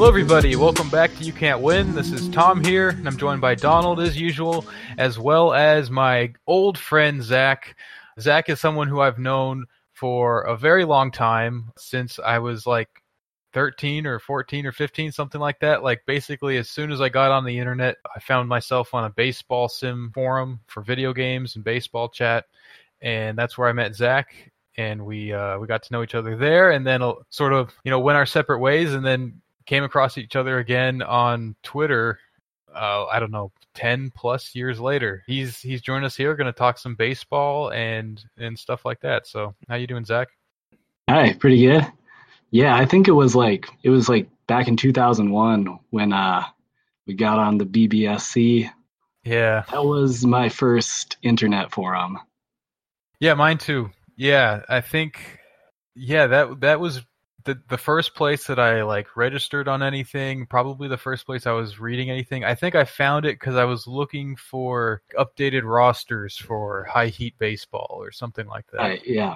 Hello everybody, welcome back to You Can't Win. This is Tom here, and I'm joined by Donald as usual, as well as my old friend Zach. Zach is someone who I've known for a very long time, since I was like 13 or 14 or 15, something like that. Like basically as soon as I got on the internet, I found myself on a baseball sim forum for video games and baseball chat, and that's where I met Zach. And we got to know each other there, and then sort of, went our separate ways, and then came across each other again on Twitter, I don't know, 10 plus years later. He's joined us here, going to talk some baseball and stuff like that. So how you doing, Zach? Hi, pretty good. Yeah, I think it was like back in 2001 when we got on the BBSC. Yeah. That was my first internet forum. Yeah, mine too. Yeah, I think that was the first place that I like registered on anything, probably the first place I was reading anything. I think I found it because I was looking for updated rosters for High Heat Baseball or something like that. Yeah.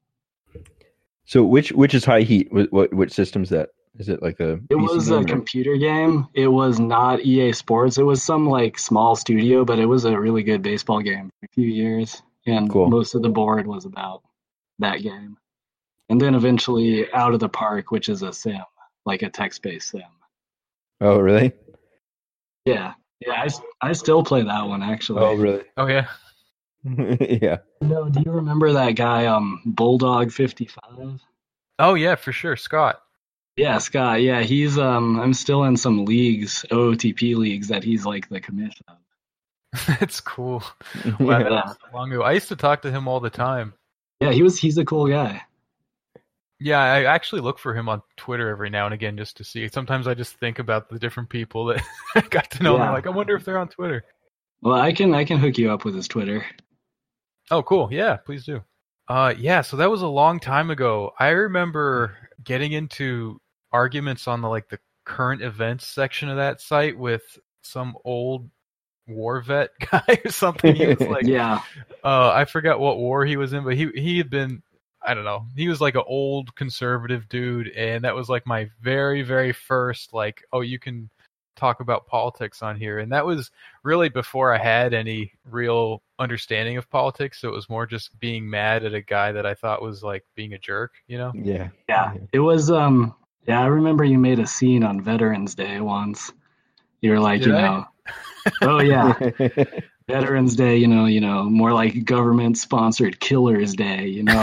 So which is High Heat? Which system's that? Is it like a? It was a computer game. It was not EA Sports. It was some like small studio, but it was a really good baseball game for a few years, and Cool. Most of the board was about that game. And then eventually Out of the Park, which is a sim, like a text-based sim. Oh, really? Yeah. I still play that one, actually. Oh, really? Oh, yeah. Yeah. No, do you remember that guy, Bulldog55? Oh, yeah, for sure. Scott. Yeah, Scott. Yeah, he's, I'm still in some leagues, OOTP leagues, that he's like the commission of. That's cool. Wow, Yeah. that's long ago. I used to talk to him all the time. Yeah, he's a cool guy. Yeah, I actually look for him on Twitter every now and again just to see. Sometimes I just think about the different people that I got to know. Yeah. I'm like, I wonder if they're on Twitter. Well, I can hook you up with his Twitter. Oh, cool. Yeah, please do. Yeah, so that was a long time ago. I remember getting into arguments on the current events section of that site with some old war vet guy or something. He was like, Yeah. I forgot what war he was in, but he had been, I don't know, he was like an old conservative dude, and that was like my very, very first you can talk about politics on here. And that was really before I had any real understanding of politics, so it was more just being mad at a guy that I thought was like being a jerk, Yeah. Yeah. It was yeah, I remember you made a scene on Veterans Day once. You were like, Did I? oh yeah, Veterans Day, more like government-sponsored Killers Day, and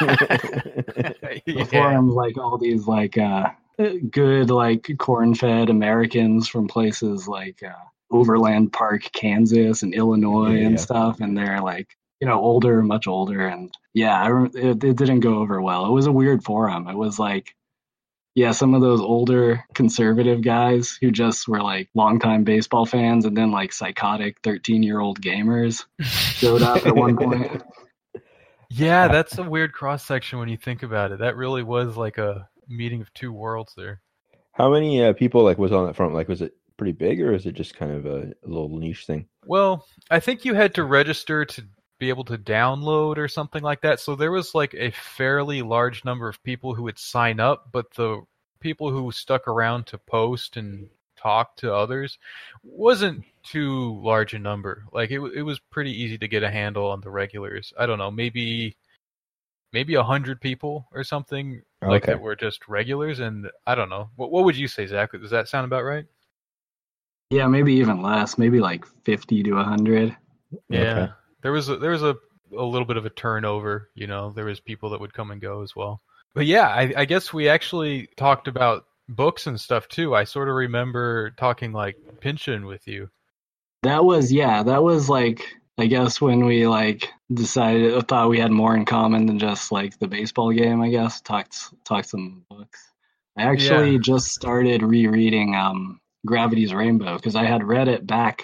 the forums like all these good corn-fed Americans from places like Overland Park, Kansas, and Illinois and stuff, and they're older, much older, and yeah, it didn't go over well. It was a weird forum. It was like, yeah, some of those older conservative guys who just were longtime baseball fans, and then psychotic 13-year-old gamers showed up at one point. Yeah, that's a weird cross section when you think about it. That really was like a meeting of two worlds there. How many people was on that front? Was it pretty big, or is it just kind of a little niche thing? Well, I think you had to register to be able to download or something like that. So there was a fairly large number of people who would sign up, but the people who stuck around to post and talk to others wasn't too large a number. It was pretty easy to get a handle on the regulars. I don't know, maybe 100 people or something that were just regulars, and I don't know. What would you say, Zach? Does that sound about right? Yeah, maybe even less, maybe 50 to 100. Yeah. Okay. There was a little bit of a turnover, there was people that would come and go as well. But yeah, I guess we actually talked about books and stuff too. I sort of remember talking Pynchon with you. That was I guess when we thought we had more in common than just the baseball game, I guess, talked some books. I actually just started rereading Gravity's Rainbow because I had read it back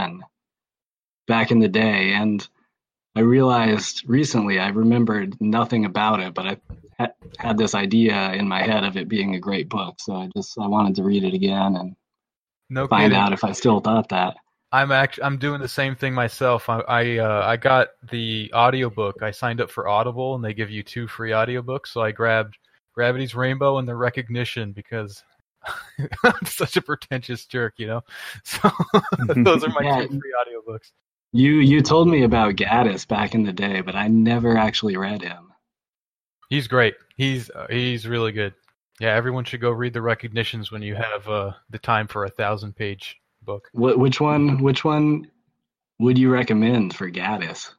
in the day, and I realized recently I remembered nothing about it, but I had this idea in my head of it being a great book, so I wanted to read it again and find out if I still thought that. I'm doing the same thing myself. I got the audiobook. I signed up for Audible, and they give you 2 free audiobooks, so I grabbed Gravity's Rainbow and The Recognition because I'm such a pretentious jerk, you know. So those are my Yeah. 2 free audiobooks. You told me about Gaddis back in the day, but I never actually read him. He's great. He's really good. Yeah, everyone should go read the Recognitions when you have the time for a 1,000-page book. Which one would you recommend for Gaddis?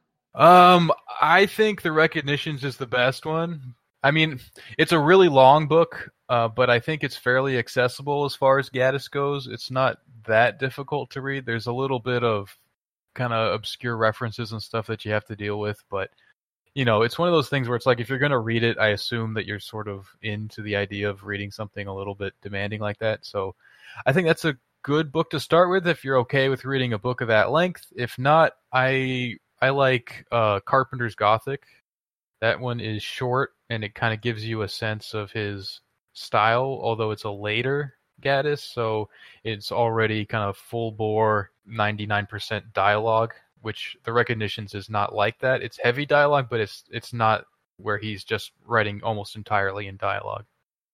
I think the Recognitions is the best one. I mean, it's a really long book, but I think it's fairly accessible as far as Gaddis goes. It's not that difficult to read. There's a little bit of kind of obscure references and stuff that you have to deal with, but you know, it's one of those things where it's like if you're going to read it, I assume that you're sort of into the idea of reading something a little bit demanding like that. So I think that's a good book to start with if you're okay with reading a book of that length. If not, I like Carpenter's Gothic. That one is short and it kind of gives you a sense of his style, although it's a later Gaddis, so it's already kind of full bore 99% dialogue, which the Recognitions is not like that. It's heavy dialogue, but it's not where he's just writing almost entirely in dialogue.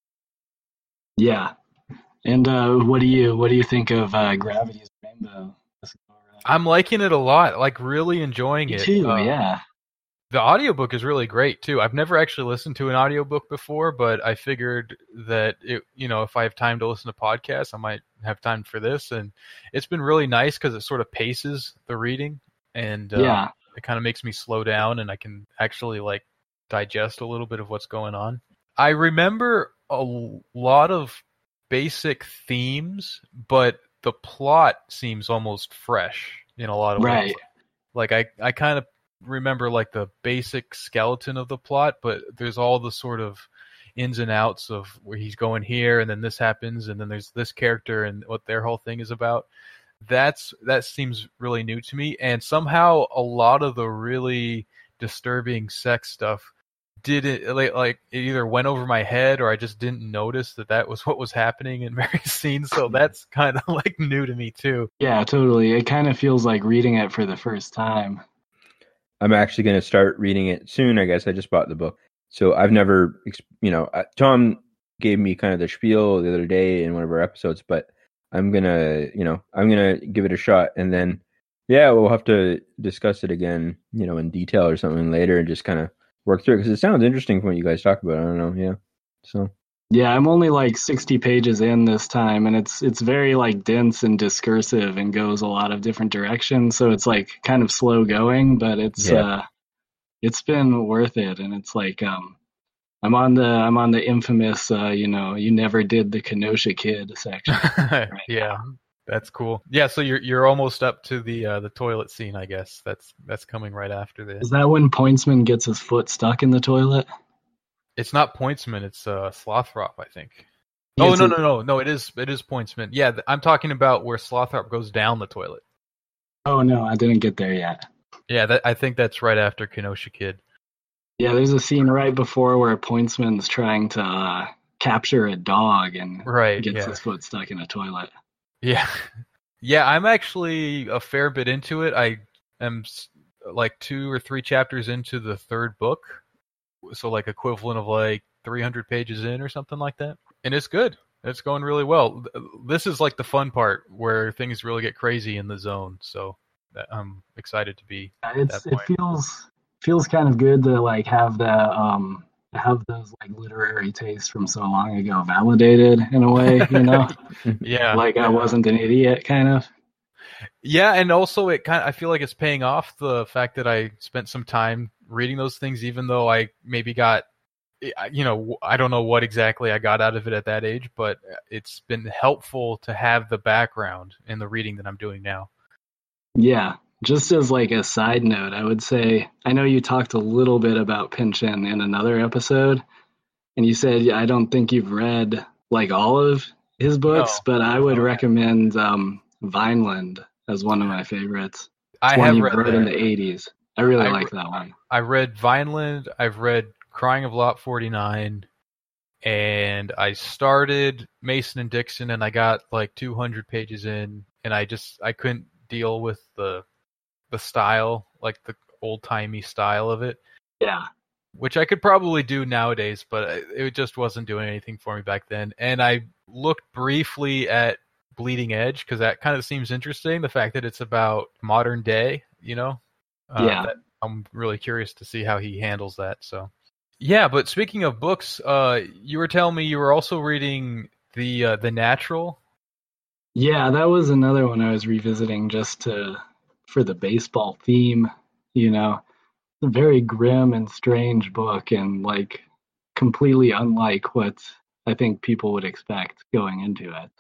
Yeah. And what do you think of Gravity's Rainbow? I'm liking it a lot, like really enjoying Me it. too, yeah. The audiobook is really great too. I've never actually listened to an audiobook before, but I figured that if I have time to listen to podcasts, I might have time for this, and it's been really nice because it sort of paces the reading, and it kind of makes me slow down, and I can actually like digest a little bit of what's going on. I remember a lot of basic themes, but the plot seems almost fresh in a lot of ways. Like I kind of remember like the basic skeleton of the plot, but there's all the sort of ins and outs of where he's going here and then this happens and then there's this character and what their whole thing is about. That seems really new to me, and somehow a lot of the really disturbing sex stuff didn't like it either went over my head or I just didn't notice that was what was happening in various scenes. So that's kind of like new to me too. Yeah, totally. It kind of feels like reading it for the first time. I'm actually going to start reading it soon. I guess I just bought the book. So I've never, Tom gave me kind of the spiel the other day in one of our episodes, but I'm going to give it a shot. And then, yeah, we'll have to discuss it again, in detail or something later and just kind of work through it because it sounds interesting from what you guys talk about. I don't know. Yeah. So. Yeah, I'm only like 60 pages in this time, and it's very like dense and discursive and goes a lot of different directions. So it's like kind of slow going, but it's been worth it. And it's like I'm on the infamous you never did the Kenosha Kid section. Right yeah, now. That's cool. Yeah, so you're almost up to the toilet scene, I guess. That's coming right after this. Is that when Pointsman gets his foot stuck in the toilet? It's not Pointsman, it's Slothrop, I think. No, it is Pointsman. Yeah, I'm talking about where Slothrop goes down the toilet. Oh no, I didn't get there yet. Yeah, I think that's right after Kenosha Kid. Yeah, there's a scene right before where Pointsman's trying to capture a dog and gets his foot stuck in a toilet. Yeah. Yeah, I'm actually a fair bit into it. I am like 2 or 3 chapters into the 3rd book. So like equivalent of like 300 pages in or something like that. And it's good. It's going really well. This is like the fun part where things really get crazy in the zone. So I'm excited to be at that point. It feels kind of good to like have have those like literary tastes from so long ago validated in a way, Yeah. Like I wasn't an idiot kind of. Yeah, and also I feel like it's paying off the fact that I spent some time reading those things, even though I maybe got, I don't know what exactly I got out of it at that age, but it's been helpful to have the background in the reading that I'm doing now. Yeah, just as like a side note, I would say, I know you talked a little bit about Pynchon in another episode, and you said, I don't think you've read like all of his books, but I would recommend Vineland as one of my favorites. I have read that in the 80s. I really like that one. I read Vineland. I've read Crying of Lot 49, and I started Mason and Dixon, and I got like 200 pages in, and I couldn't deal with the style, like the old-timey style of it. Yeah. Which I could probably do nowadays, but it just wasn't doing anything for me back then. And I looked briefly at Bleeding Edge because that kind of seems interesting. The fact that it's about modern day, Yeah. I'm really curious to see how he handles that. So, yeah. But speaking of books, you were telling me you were also reading the Natural. Yeah, that was another one I was revisiting for the baseball theme, you know. A very grim and strange book and like completely unlike what I think people would expect going into it.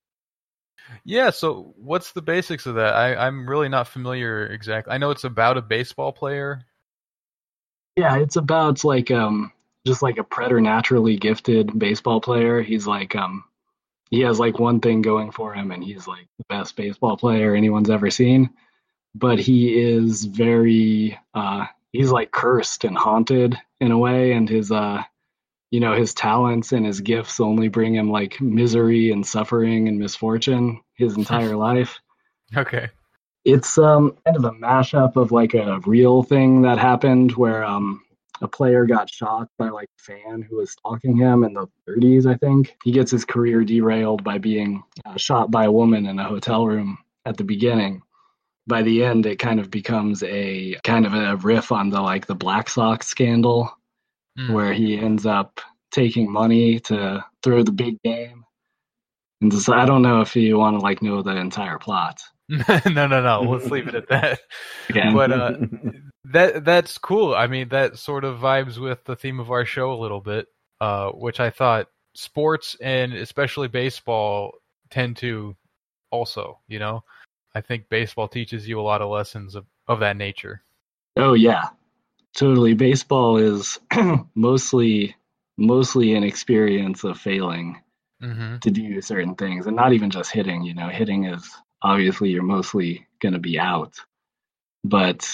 Yeah, so what's the basics of that? I'm really not familiar exactly. I know it's about a baseball player. Yeah, it's about like just like a preternaturally gifted baseball player. He's like he has like one thing going for him and he's like the best baseball player anyone's ever seen. But he is very he's like cursed and haunted in a way, and his his talents and his gifts only bring him like misery and suffering and misfortune his entire life. Okay. It's kind of a mashup of like a real thing that happened where a player got shot by like a fan who was stalking him in the 30s, I think. He gets his career derailed by being shot by a woman in a hotel room at the beginning. By the end, it kind of becomes a kind of a riff on the Black Sox scandal, where he ends up taking money to throw the big game. And so I don't know if you want to like know the entire plot. No. Let's leave it at that. Okay. But that's cool. I mean, that sort of vibes with the theme of our show a little bit, which I thought sports and especially baseball tend to also, I think baseball teaches you a lot of lessons of that nature. Oh yeah, totally. Baseball is mostly an experience of failing to do certain things, and not even just hitting. Hitting is obviously you're mostly going to be out, but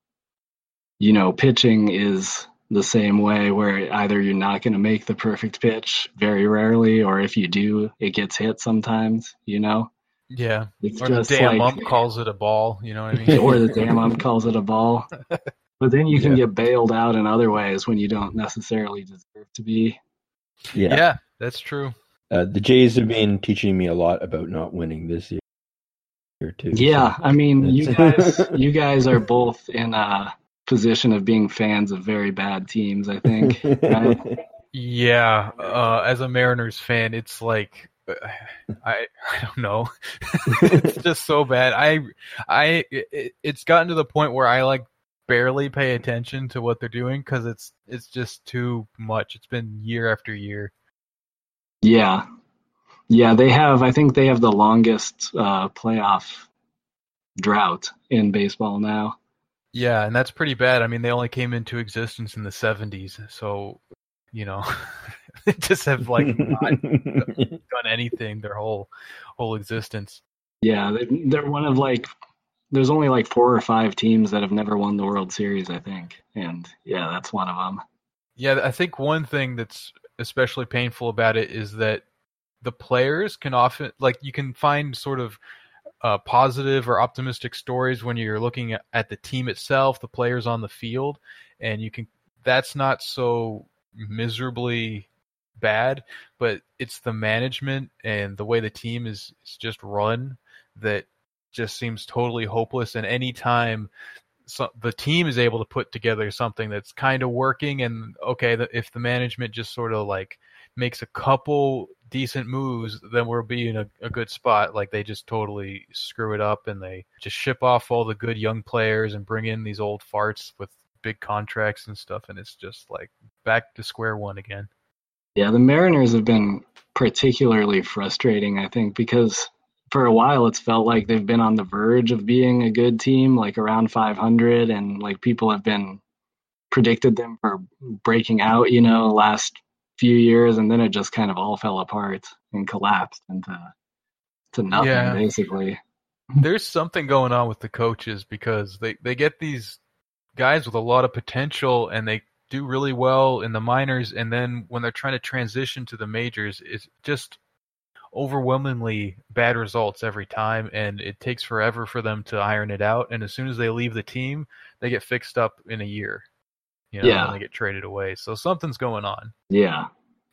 pitching is the same way, where either you're not going to make the perfect pitch very rarely, or if you do, it gets hit sometimes. Yeah. It's or the just damn like, ump calls it a ball, you know what I mean? or the damn ump calls it a ball. But then you can get bailed out in other ways when you don't necessarily deserve to be. Yeah, that's true. The Jays have been teaching me a lot about not winning this year too. Yeah, so I mean, you guys are both in a position of being fans of very bad teams, I think. Right? Yeah, as a Mariners fan, it's like I don't know. It's just so bad. It's gotten to the point where I like barely pay attention to what they're doing because it's just too much. It's been year after year. Yeah, I think they have the longest playoff drought in baseball now. Yeah, and that's pretty bad. I mean, they only came into existence in the 70s, so they just have like not done anything their whole existence. Yeah, they're one of like there's only like 4 or 5 teams that have never won the World Series, I think, and yeah, that's one of them. Yeah, I think one thing that's especially painful about it is that the players can often, like, you can find sort of positive or optimistic stories when you're looking at the team itself, the players on the field, and that's not so miserably bad, but it's the management and the way the team is just run that just seems totally hopeless. And anytime the team is able to put together something that's kind of working, and okay, if the management just sort of like makes a couple decent moves, then we'll be in a good spot. Like, they just totally screw it up and they just ship off all the good young players and bring in these old farts with big contracts and stuff, and it's just like back to square one again. Yeah, the Mariners have been particularly frustrating, I think, because for a while it's felt like they've been on the verge of being a good team, like around 500, and like people have been predicted them for breaking out, last few years, and then it just kind of all fell apart and collapsed into nothing, basically. There's something going on with the coaches because they get these guys with a lot of potential and they do really well in the minors, and then when they're trying to transition to the majors, it's just overwhelmingly bad results every time, and it takes forever for them to iron it out, and as soon as they leave the team, they get fixed up in a year. And they get traded away. So something's going on. Yeah.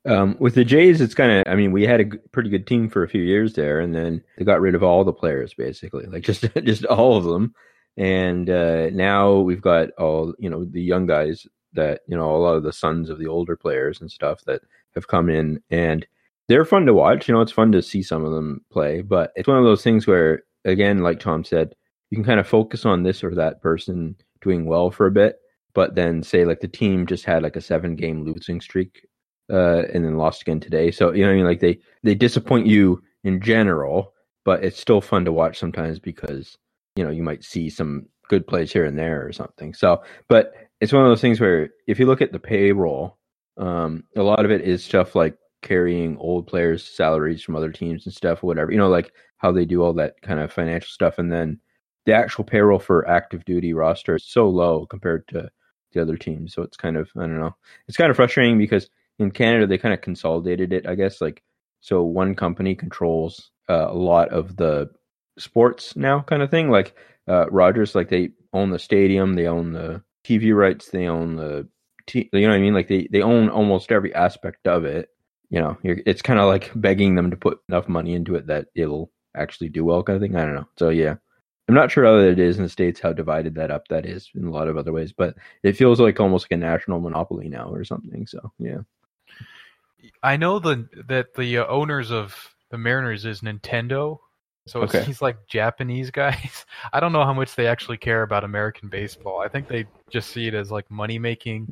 With the Jays, it's kind of, I mean, we had a pretty good team for a few years there, and then they got rid of all the players, basically, like just all of them. And now we've got all, the young guys that, a lot of the sons of the older players and stuff that have come in, and they're fun to watch. It's fun to see some of them play, but it's one of those things where, again, like Tom said, you can kind of focus on this or that person doing well for a bit, but then say like the team just had like a 7-game losing streak and then lost again today. So, what I mean? Like they disappoint you in general, but it's still fun to watch sometimes because, you might see some good plays here and there or something. So, but it's one of those things where if you look at the payroll, a lot of it is stuff like carrying old players' salaries from other teams and stuff, whatever, like how they do all that kind of financial stuff. And then the actual payroll for active duty roster is so low compared to the other teams. So it's kind of, I don't know, it's kind of frustrating because in Canada, they kind of consolidated it, I guess. Like, so one company controls a lot of the sports now, kind of thing. Like Rogers, like they own the stadium, they own the TV rights, they own the, you know what I mean? Like they own almost every aspect of it. It's kind of like begging them to put enough money into it that it'll actually do well, kind of thing. I don't know. So yeah, I'm not sure how it is in the States, how divided that is in a lot of other ways, but it feels like almost like a national monopoly now or something. So yeah. I know that the owners of the Mariners is Nintendo, so it's these like Japanese guys. I don't know how much they actually care about American baseball. I think they just see it as like money making,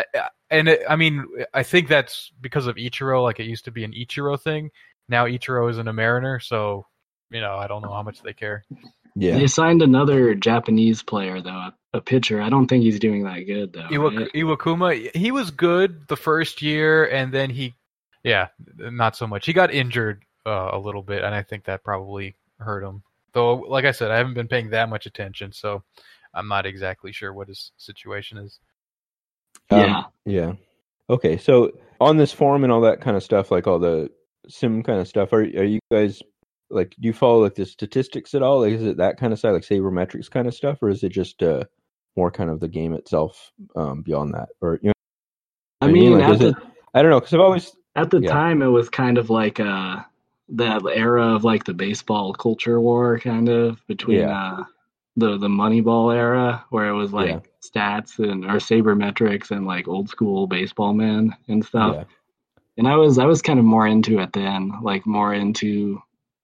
I think that's because of Ichiro. Like it used to be an Ichiro thing. Now Ichiro isn't a Mariner, so I don't know how much they care. Yeah, they signed another Japanese player though, a pitcher. I don't think he's doing that good though. Iwakuma, he was good the first year, and then not so much. He got injured a little bit, and I think that probably hurt him. Though, like I said, I haven't been paying that much attention, so I'm not exactly sure what his situation is. Yeah. Okay, so on this forum and all that kind of stuff, like all the sim kind of stuff, are you guys like, do you follow like the statistics at all? Like, is it that kind of side, like sabermetrics kind of stuff, or is it just more kind of the game itself beyond that? Or I mean, like, I don't know, because I've always at the time it was kind of like that era of like the baseball culture war, kind of between the Moneyball era, where it was like stats or sabermetrics and like old school baseball men and stuff. Yeah. And I was kind of more into it then, like more into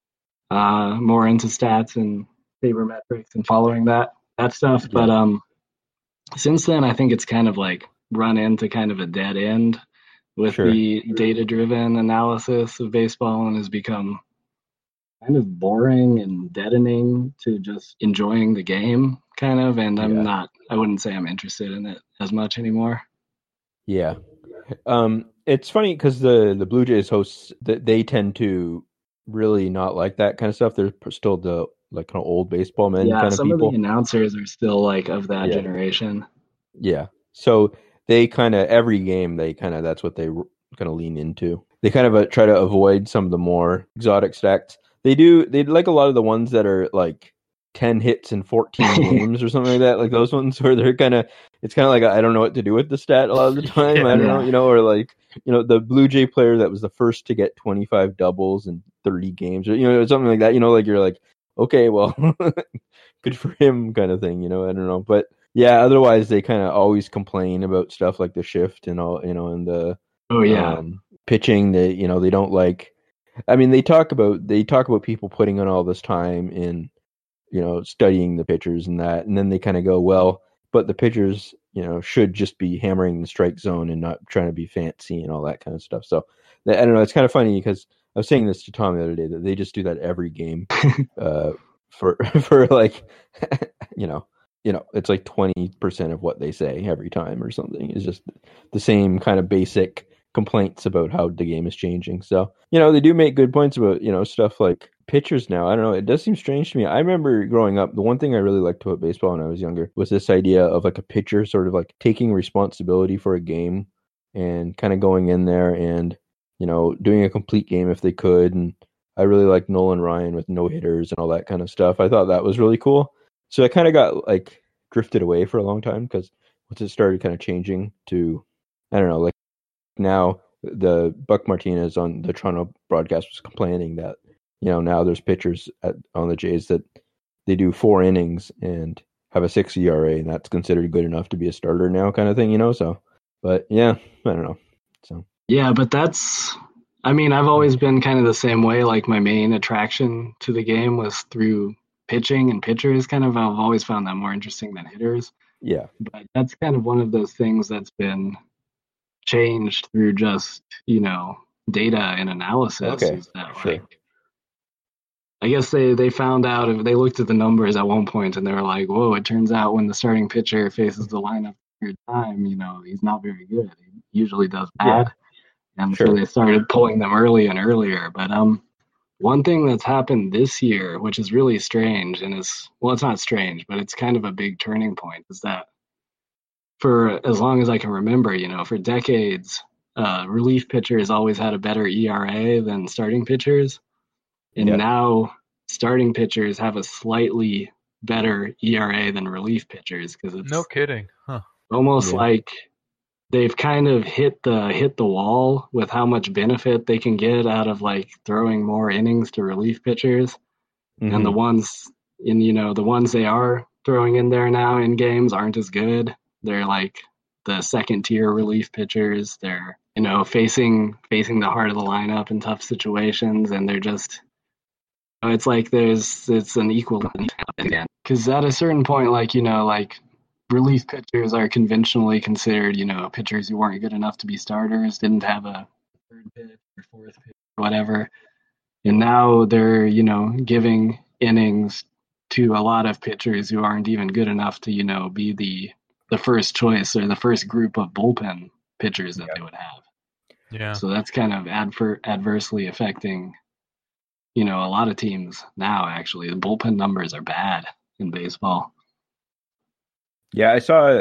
stats and sabermetrics and following that stuff. Yeah. But since then, I think it's kind of like run into kind of a dead end with the data-driven analysis of baseball, and has become kind of boring and deadening to just enjoying the game, kind of. And I wouldn't say I'm interested in it as much anymore. Yeah. It's funny because the Blue Jays hosts, they tend to really not like that kind of stuff. They're still the like kind of old baseball men kind of people. Yeah, some of the announcers are still like of that generation. Yeah. So they kind of, every game, that's what they kind of lean into. They kind of try to avoid some of the more exotic stats. They like a lot of the ones that are like 10 hits in 14 games or something like that. Like those ones where they're it's kind of like, I don't know what to do with the stat a lot of the time. I don't know, or like, the Blue Jay player that was the first to get 25 doubles in 30 games or, something like that, like you're like, okay, well, good for him kind of thing, I don't know. But yeah, otherwise they kind of always complain about stuff like the shift and all, and the pitching. They they don't like. I mean, they talk about people putting in all this time in studying the pitchers and that, and then they kind of go, well, but the pitchers should just be hammering the strike zone and not trying to be fancy and all that kind of stuff. So I don't know. It's kind of funny because I was saying this to Tom the other day that they just do that every game for like it's like 20% of what they say every time or something. It's just the same kind of basic complaints about how the game is changing. So, they do make good points about, stuff like pitchers now. I don't know. It does seem strange to me. I remember growing up, the one thing I really liked about baseball when I was younger was this idea of like a pitcher sort of like taking responsibility for a game and kind of going in there and, doing a complete game if they could. And I really liked Nolan Ryan with no hitters and all that kind of stuff. I thought that was really cool. So I kind of got like drifted away for a long time because once it started kind of changing to, I don't know, like now the Buck Martinez on the Toronto broadcast was complaining that, now there's pitchers on the Jays that they do 4 innings and have a 6 ERA, and that's considered good enough to be a starter now, kind of thing, so, but yeah, I don't know. So yeah, but I've always been kind of the same way. Like, my main attraction to the game was through pitching and pitchers. I've always found that more interesting than hitters. yeah, But that's kind of one of those things that's been changed through just, data and analysis. Okay, Is that sure. I guess they found out, they looked at the numbers at one point and they were like, whoa, it turns out when the starting pitcher faces the lineup every time, he's not very good. He usually does bad. Yeah. And Sure. so they started pulling them early and earlier. But one thing that's happened this year, which is really strange, and it's not strange, but it's kind of a big turning point, is that for as long as I can remember, for decades, relief pitchers always had a better ERA than starting pitchers. And Yep. now starting pitchers have a slightly better ERA than relief pitchers, because it's No kidding. Huh. almost Yeah. like they've kind of hit the wall with how much benefit they can get out of like throwing more innings to relief pitchers. And the ones the ones they are throwing in there now in games aren't as good. They're like the second tier relief pitchers. They're facing the heart of the lineup in tough situations, and they're just, it's like it's an equal again, because at a certain point, like relief pitchers are conventionally considered, pitchers who weren't good enough to be starters, didn't have a third pitch or fourth pitch or whatever. And now they're, giving innings to a lot of pitchers who aren't even good enough to, be the first choice or the first group of bullpen pitchers that they would have. Yeah. So that's kind of adversely affecting, a lot of teams now, actually. The bullpen numbers are bad in baseball. Yeah, I saw.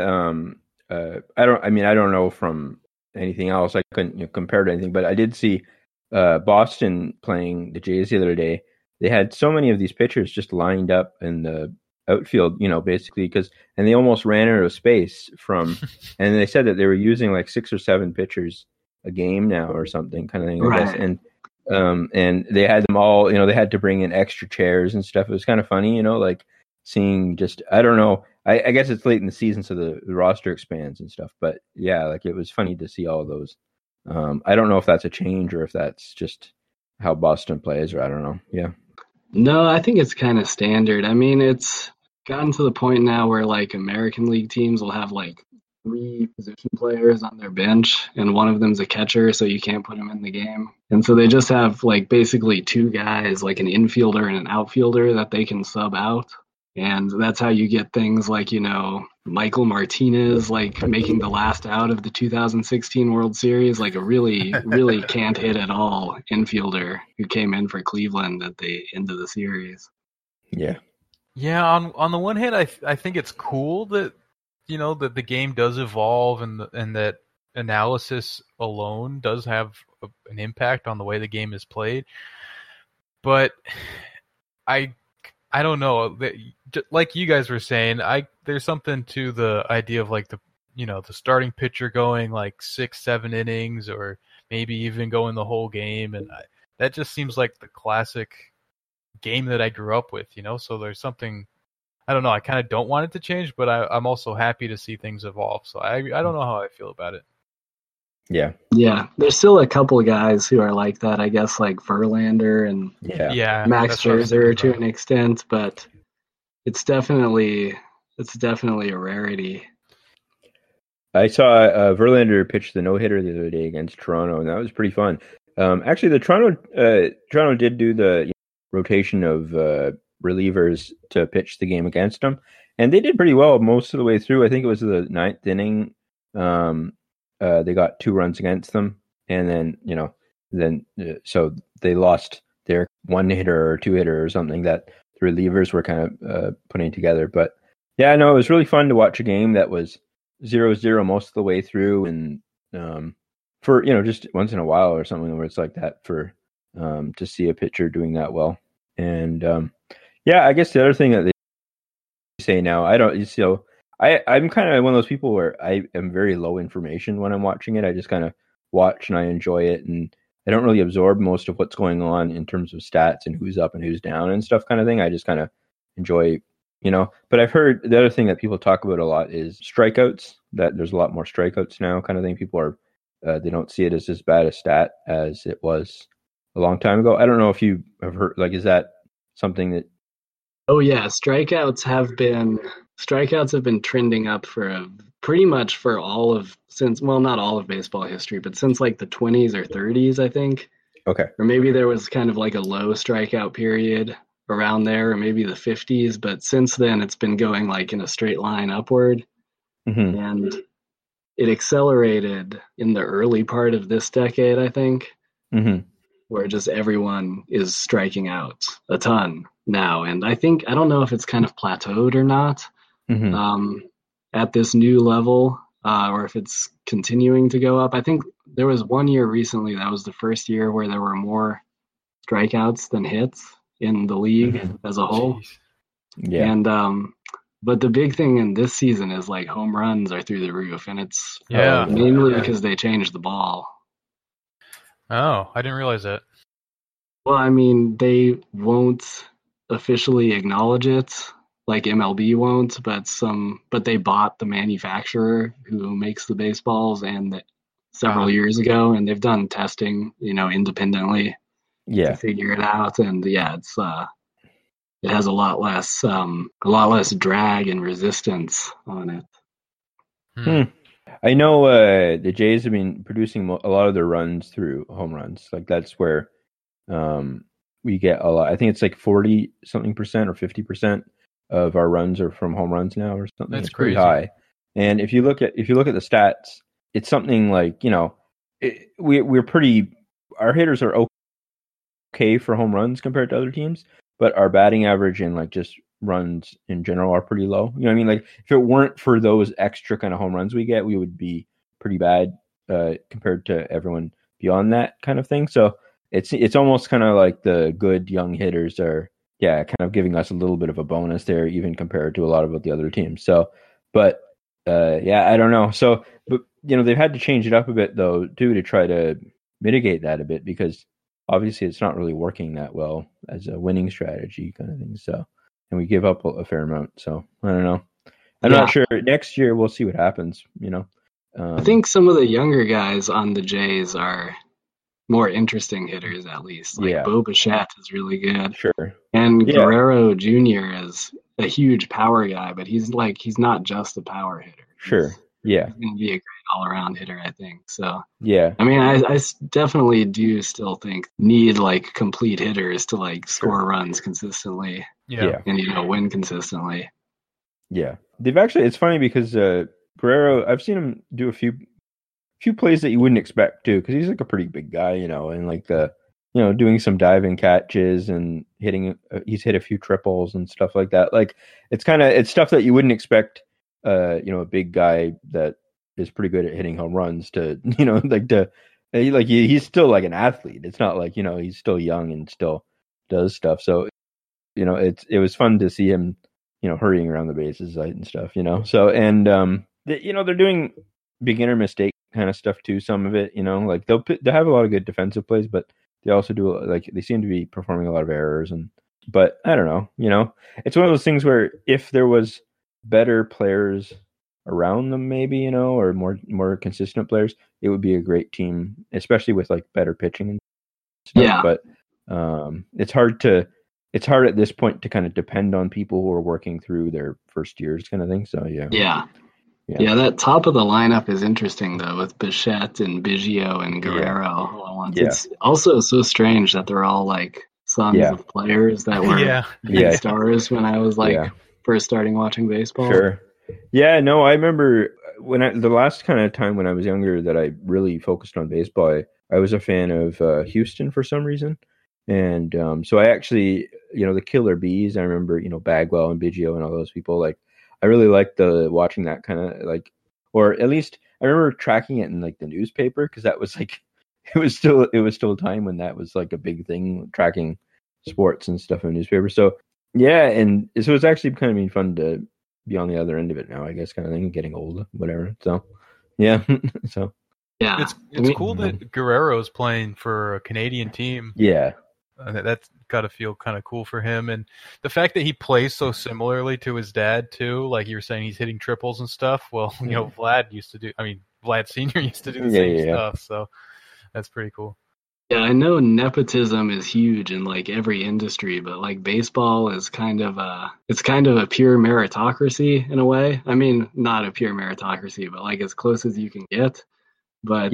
I don't know from anything else. I couldn't compare to anything, but I did see Boston playing the Jays the other day. They had so many of these pitchers just lined up in the outfield, basically and they almost ran out of space from. And they said that they were using like 6 or 7 pitchers a game now or something, kind of thing. I guess. And they had them all. They had to bring in extra chairs and stuff. It was kind of funny, like seeing just, I don't know. I guess it's late in the season, so the roster expands and stuff. But yeah, like it was funny to see all of those. I don't know if that's a change or if that's just how Boston plays, or I don't know. Yeah. No, I think it's kind of standard. It's gotten to the point now where like American League teams will have like 3 position players on their bench, and one of them's a catcher, so you can't put him in the game. And so they just have like basically 2 guys, like an infielder and an outfielder, that they can sub out. And that's how you get things like, Michael Martinez, like making the last out of the 2016 World Series, like a really, really can't hit at all infielder who came in for Cleveland at the end of the series. Yeah. Yeah, on the one hand, I think it's cool that that the game does evolve and that analysis alone does have an impact on the way the game is played. But I don't know. Like you guys were saying, there's something to the idea of like the starting pitcher going like 6-7 innings or maybe even going the whole game, and that just seems like the classic game that I grew up with. So there's something, I don't know. I kind of don't want it to change, but I'm also happy to see things evolve. So I don't know how I feel about it. Yeah. Yeah, there's still a couple of guys who are like that, I guess, like Verlander and Max Scherzer to an extent, but it's definitely a rarity. I saw Verlander pitch the no-hitter the other day against Toronto, and that was pretty fun. Actually, the Toronto did do the rotation of relievers to pitch the game against them, and they did pretty well most of the way through. I think it was the 9th inning. They got 2 runs against them, and then so they lost their 1-hitter or 2-hitter or something that the relievers were kind of putting together. But yeah, no, it was really fun to watch a game that was 0-0 most of the way through, and for just once in a while or something where it's like that, for to see a pitcher doing that well. And yeah, I guess the other thing that they say now, I'm kind of one of those people where I am very low information when I'm watching it. I just kind of watch and I enjoy it, and I don't really absorb most of what's going on in terms of stats and who's up and who's down and stuff kind of thing. I just kind of enjoy, but I've heard the other thing that people talk about a lot is strikeouts, that there's a lot more strikeouts now kind of thing. People are, they don't see it as bad a stat as it was a long time ago. I don't know if you have heard, like, is that something that... Oh yeah, strikeouts have been trending up for pretty much for not all of baseball history, but since like the 20s or 30s, I think. Okay. Or maybe there was kind of like a low strikeout period around there, or maybe the 50s, but since then it's been going like in a straight line upward. Mm-hmm. And it accelerated in the early part of this decade, I think, where just everyone is striking out a ton now. And I don't know if it's kind of plateaued or not at this new level, or if it's continuing to go up. I think there was one year recently that was the first year where there were more strikeouts than hits in the league as a whole. Jeez. Yeah. And but the big thing in this season is like home runs are through the roof, and it's mainly because they changed the ball. Oh, I didn't realize that. Well, I mean, they won't officially acknowledge it, like MLB won't, but they bought the manufacturer who makes the baseballs several years ago, and they've done testing, independently to figure it out. And it has a lot less drag and resistance on it. I know the Jays have been producing a lot of their runs through home runs. Like that's where we get a lot. I think it's like 40 something percent or 50% of our runs are from home runs now, or something. That's it's pretty crazy. high. And if you look at the stats, it's something like we're pretty. Our hitters are okay for home runs compared to other teams, but our batting average and like just runs in general are pretty low. You know what I mean? Like if it weren't for those extra kind of home runs we get, we would be pretty bad compared to everyone beyond that kind of thing. So it's almost kind of like the good young hitters are kind of giving us a little bit of a bonus there, even compared to a lot of the other teams. So, but I don't know. So, but they've had to change it up a bit though too to try to mitigate that a bit, because obviously it's not really working that well as a winning strategy kind of thing. So, and we give up a fair amount. So I don't know. I'm not sure. Next year we'll see what happens. I think some of the younger guys on the Jays are more interesting hitters, at least. Like Bo Bichette is really good. Sure. And Guerrero Jr. is a huge power guy, but he's not just a power hitter. Sure. He's going to be a great all-around hitter, I think. So, I mean, I definitely do still think need like complete hitters to like score runs consistently. Yeah. And, win consistently. Yeah. They've actually, it's funny because Guerrero, I've seen him do a few plays that you wouldn't expect too, because he's like a pretty big guy, and like doing some diving catches and he's hit a few triples and stuff like that. Like it's stuff that you wouldn't expect, a big guy that is pretty good at hitting home runs to, he's still like an athlete. It's not like, he's still young and still does stuff. So, it was fun to see him, hurrying around the bases and stuff, so, and, they're doing beginner mistake kind of stuff too. Some of it, like they have a lot of good defensive plays, but they also do they seem to be performing a lot of errors. But I don't know, it's one of those things where if there was better players around them, maybe, or more consistent players, it would be a great team, especially with like better pitching and stuff. Yeah. But it's hard at this point to kind of depend on people who are working through their first years kind of thing. So yeah, that top of the lineup is interesting though, with Bichette and Biggio and Guerrero all at once. It's also so strange that they're all like sons of players that were big stars when I was first starting watching baseball. Sure. Yeah, no, I remember the last kind of time when I was younger that I really focused on baseball, I was a fan of Houston for some reason. And so I actually, the Killer Bees, I remember, Bagwell and Biggio and all those people, like, I really liked watching that kind of like, or at least I remember tracking it in like the newspaper, because that was like, it was still a time when that was like a big thing, tracking sports and stuff in the newspaper. So and so it's actually kind of been fun to be on the other end of it now, I guess, kind of thing, getting old, whatever. So so Yeah, It's cool that Guerrero's playing for a Canadian team. Yeah. That's got to feel kind of cool for him, and the fact that he plays so similarly to his dad too. Like you were saying, he's hitting triples and stuff. Well, Vlad used to do. I mean, Vlad Senior used to do the same stuff. So that's pretty cool. Yeah, I know nepotism is huge in like every industry, but like baseball is kind of a pure meritocracy in a way. I mean, not a pure meritocracy, but like as close as you can get. But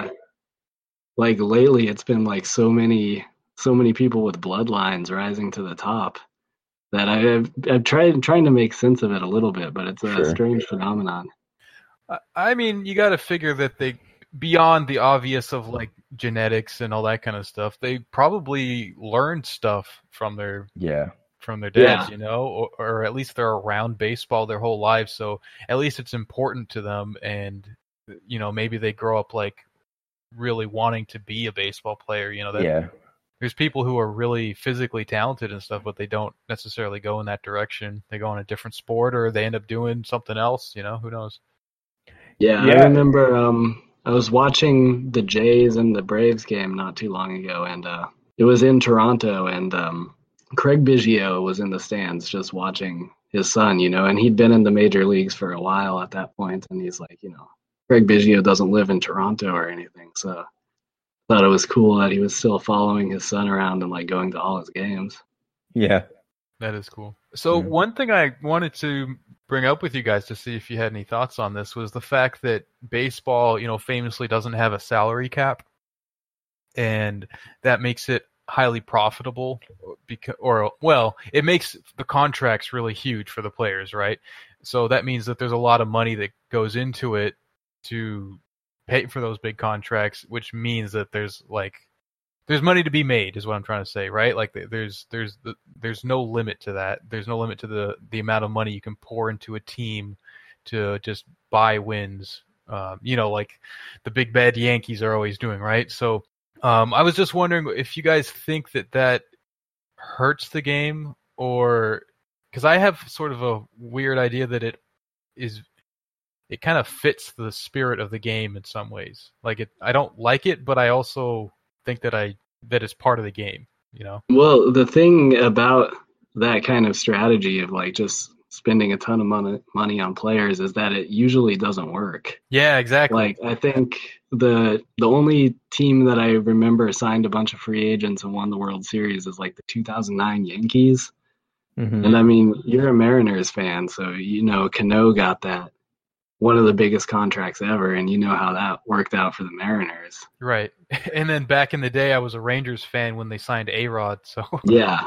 like lately it's been like so many people with bloodlines rising to the top that I've trying to make sense of it a little bit, but it's a strange phenomenon. I mean, you got to figure that they, beyond the obvious of like genetics and all that kind of stuff, they probably learned stuff from their dads, or at least they're around baseball their whole lives, so at least it's important to them, and maybe they grow up like really wanting to be a baseball player. There's people who are really physically talented and stuff, but they don't necessarily go in that direction. They go on a different sport, or they end up doing something else. Who knows? Yeah, I remember I was watching the Jays and the Braves game not too long ago, and it was in Toronto, and Craig Biggio was in the stands just watching his son, and he'd been in the major leagues for a while at that point, and he's like, Craig Biggio doesn't live in Toronto or anything, so I thought it was cool that he was still following his son around and like going to all his games. Yeah. That is cool. So one thing I wanted to bring up with you guys to see if you had any thoughts on this was the fact that baseball, famously doesn't have a salary cap, and that makes it highly profitable it makes the contracts really huge for the players, right? So that means that there's a lot of money that goes into it to pay for those big contracts, which means that there's money to be made, is what I'm trying to say, right? Like there's no limit to that. There's no limit to the amount of money you can pour into a team to just buy wins. Like the big bad Yankees are always doing, right? So I was just wondering if you guys think that hurts the game, or because I have sort of a weird idea that it kind of fits the spirit of the game in some ways. Like I don't like it, but I also think that it's part of the game, Well, the thing about that kind of strategy of like just spending a ton of money on players is that it usually doesn't work. Yeah, exactly. Like I think the only team that I remember signed a bunch of free agents and won the World Series is like the 2009 Yankees. Mm-hmm. And I mean, you're a Mariners fan, so Cano got that, one of the biggest contracts ever, and you know how that worked out for the Mariners. Right. And then back in the day, I was a Rangers fan when they signed A-Rod, so... Yeah.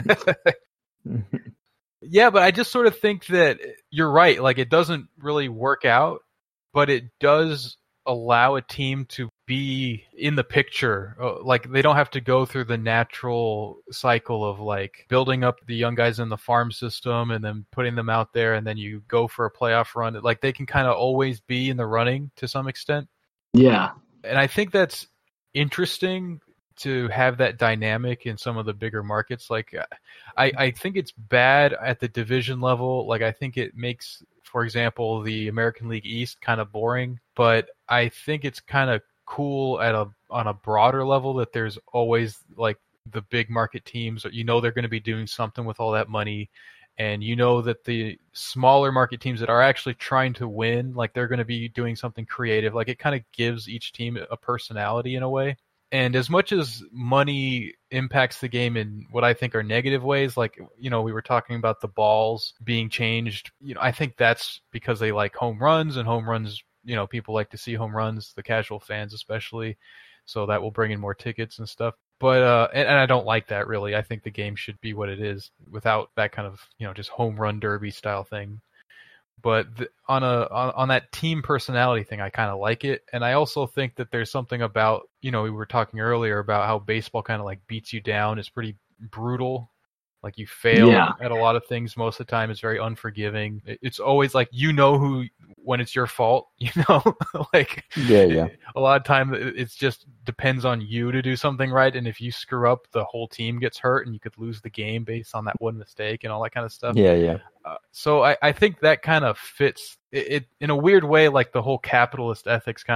Yeah, but I just sort of think that you're right. Like, it doesn't really work out, but it does allow a team to be in the picture. Like, they don't have to go through the natural cycle of, like, building up the young guys in the farm system and then putting them out there, and then you go for a playoff run. Like, they can kind of always be in the running to some extent. Yeah. And I think that's interesting to have that dynamic in some of the bigger markets. Like, I think it's bad at the division level. Like, I think it makes, for example, the American League East kind of boring, but I think it's kind of cool on a broader level that there's always like the big market teams. They're going to be doing something with all that money, and that the smaller market teams that are actually trying to win, like they're going to be doing something creative. Like, it kind of gives each team a personality in a way. And as much as money impacts the game in what I think are negative ways, like, we were talking about the balls being changed, I think that's because they like home runs, and home runs, people like to see home runs, the casual fans especially. So that will bring in more tickets and stuff. But, and I don't like that really. I think the game should be what it is without that kind of, just home run derby style thing. But on that team personality thing, I kind of like it. And I also think that there's something about, we were talking earlier about how baseball kind of like beats you down. It's pretty brutal. Like, you fail at a lot of things most of the time. It's very unforgiving. It's always like, when it's your fault, like, yeah. A lot of time it's just depends on you to do something right. And if you screw up, the whole team gets hurt, and you could lose the game based on that one mistake and all that kind of stuff. Yeah. So I think that kind of fits it in a weird way. Like, the whole capitalist ethics kind of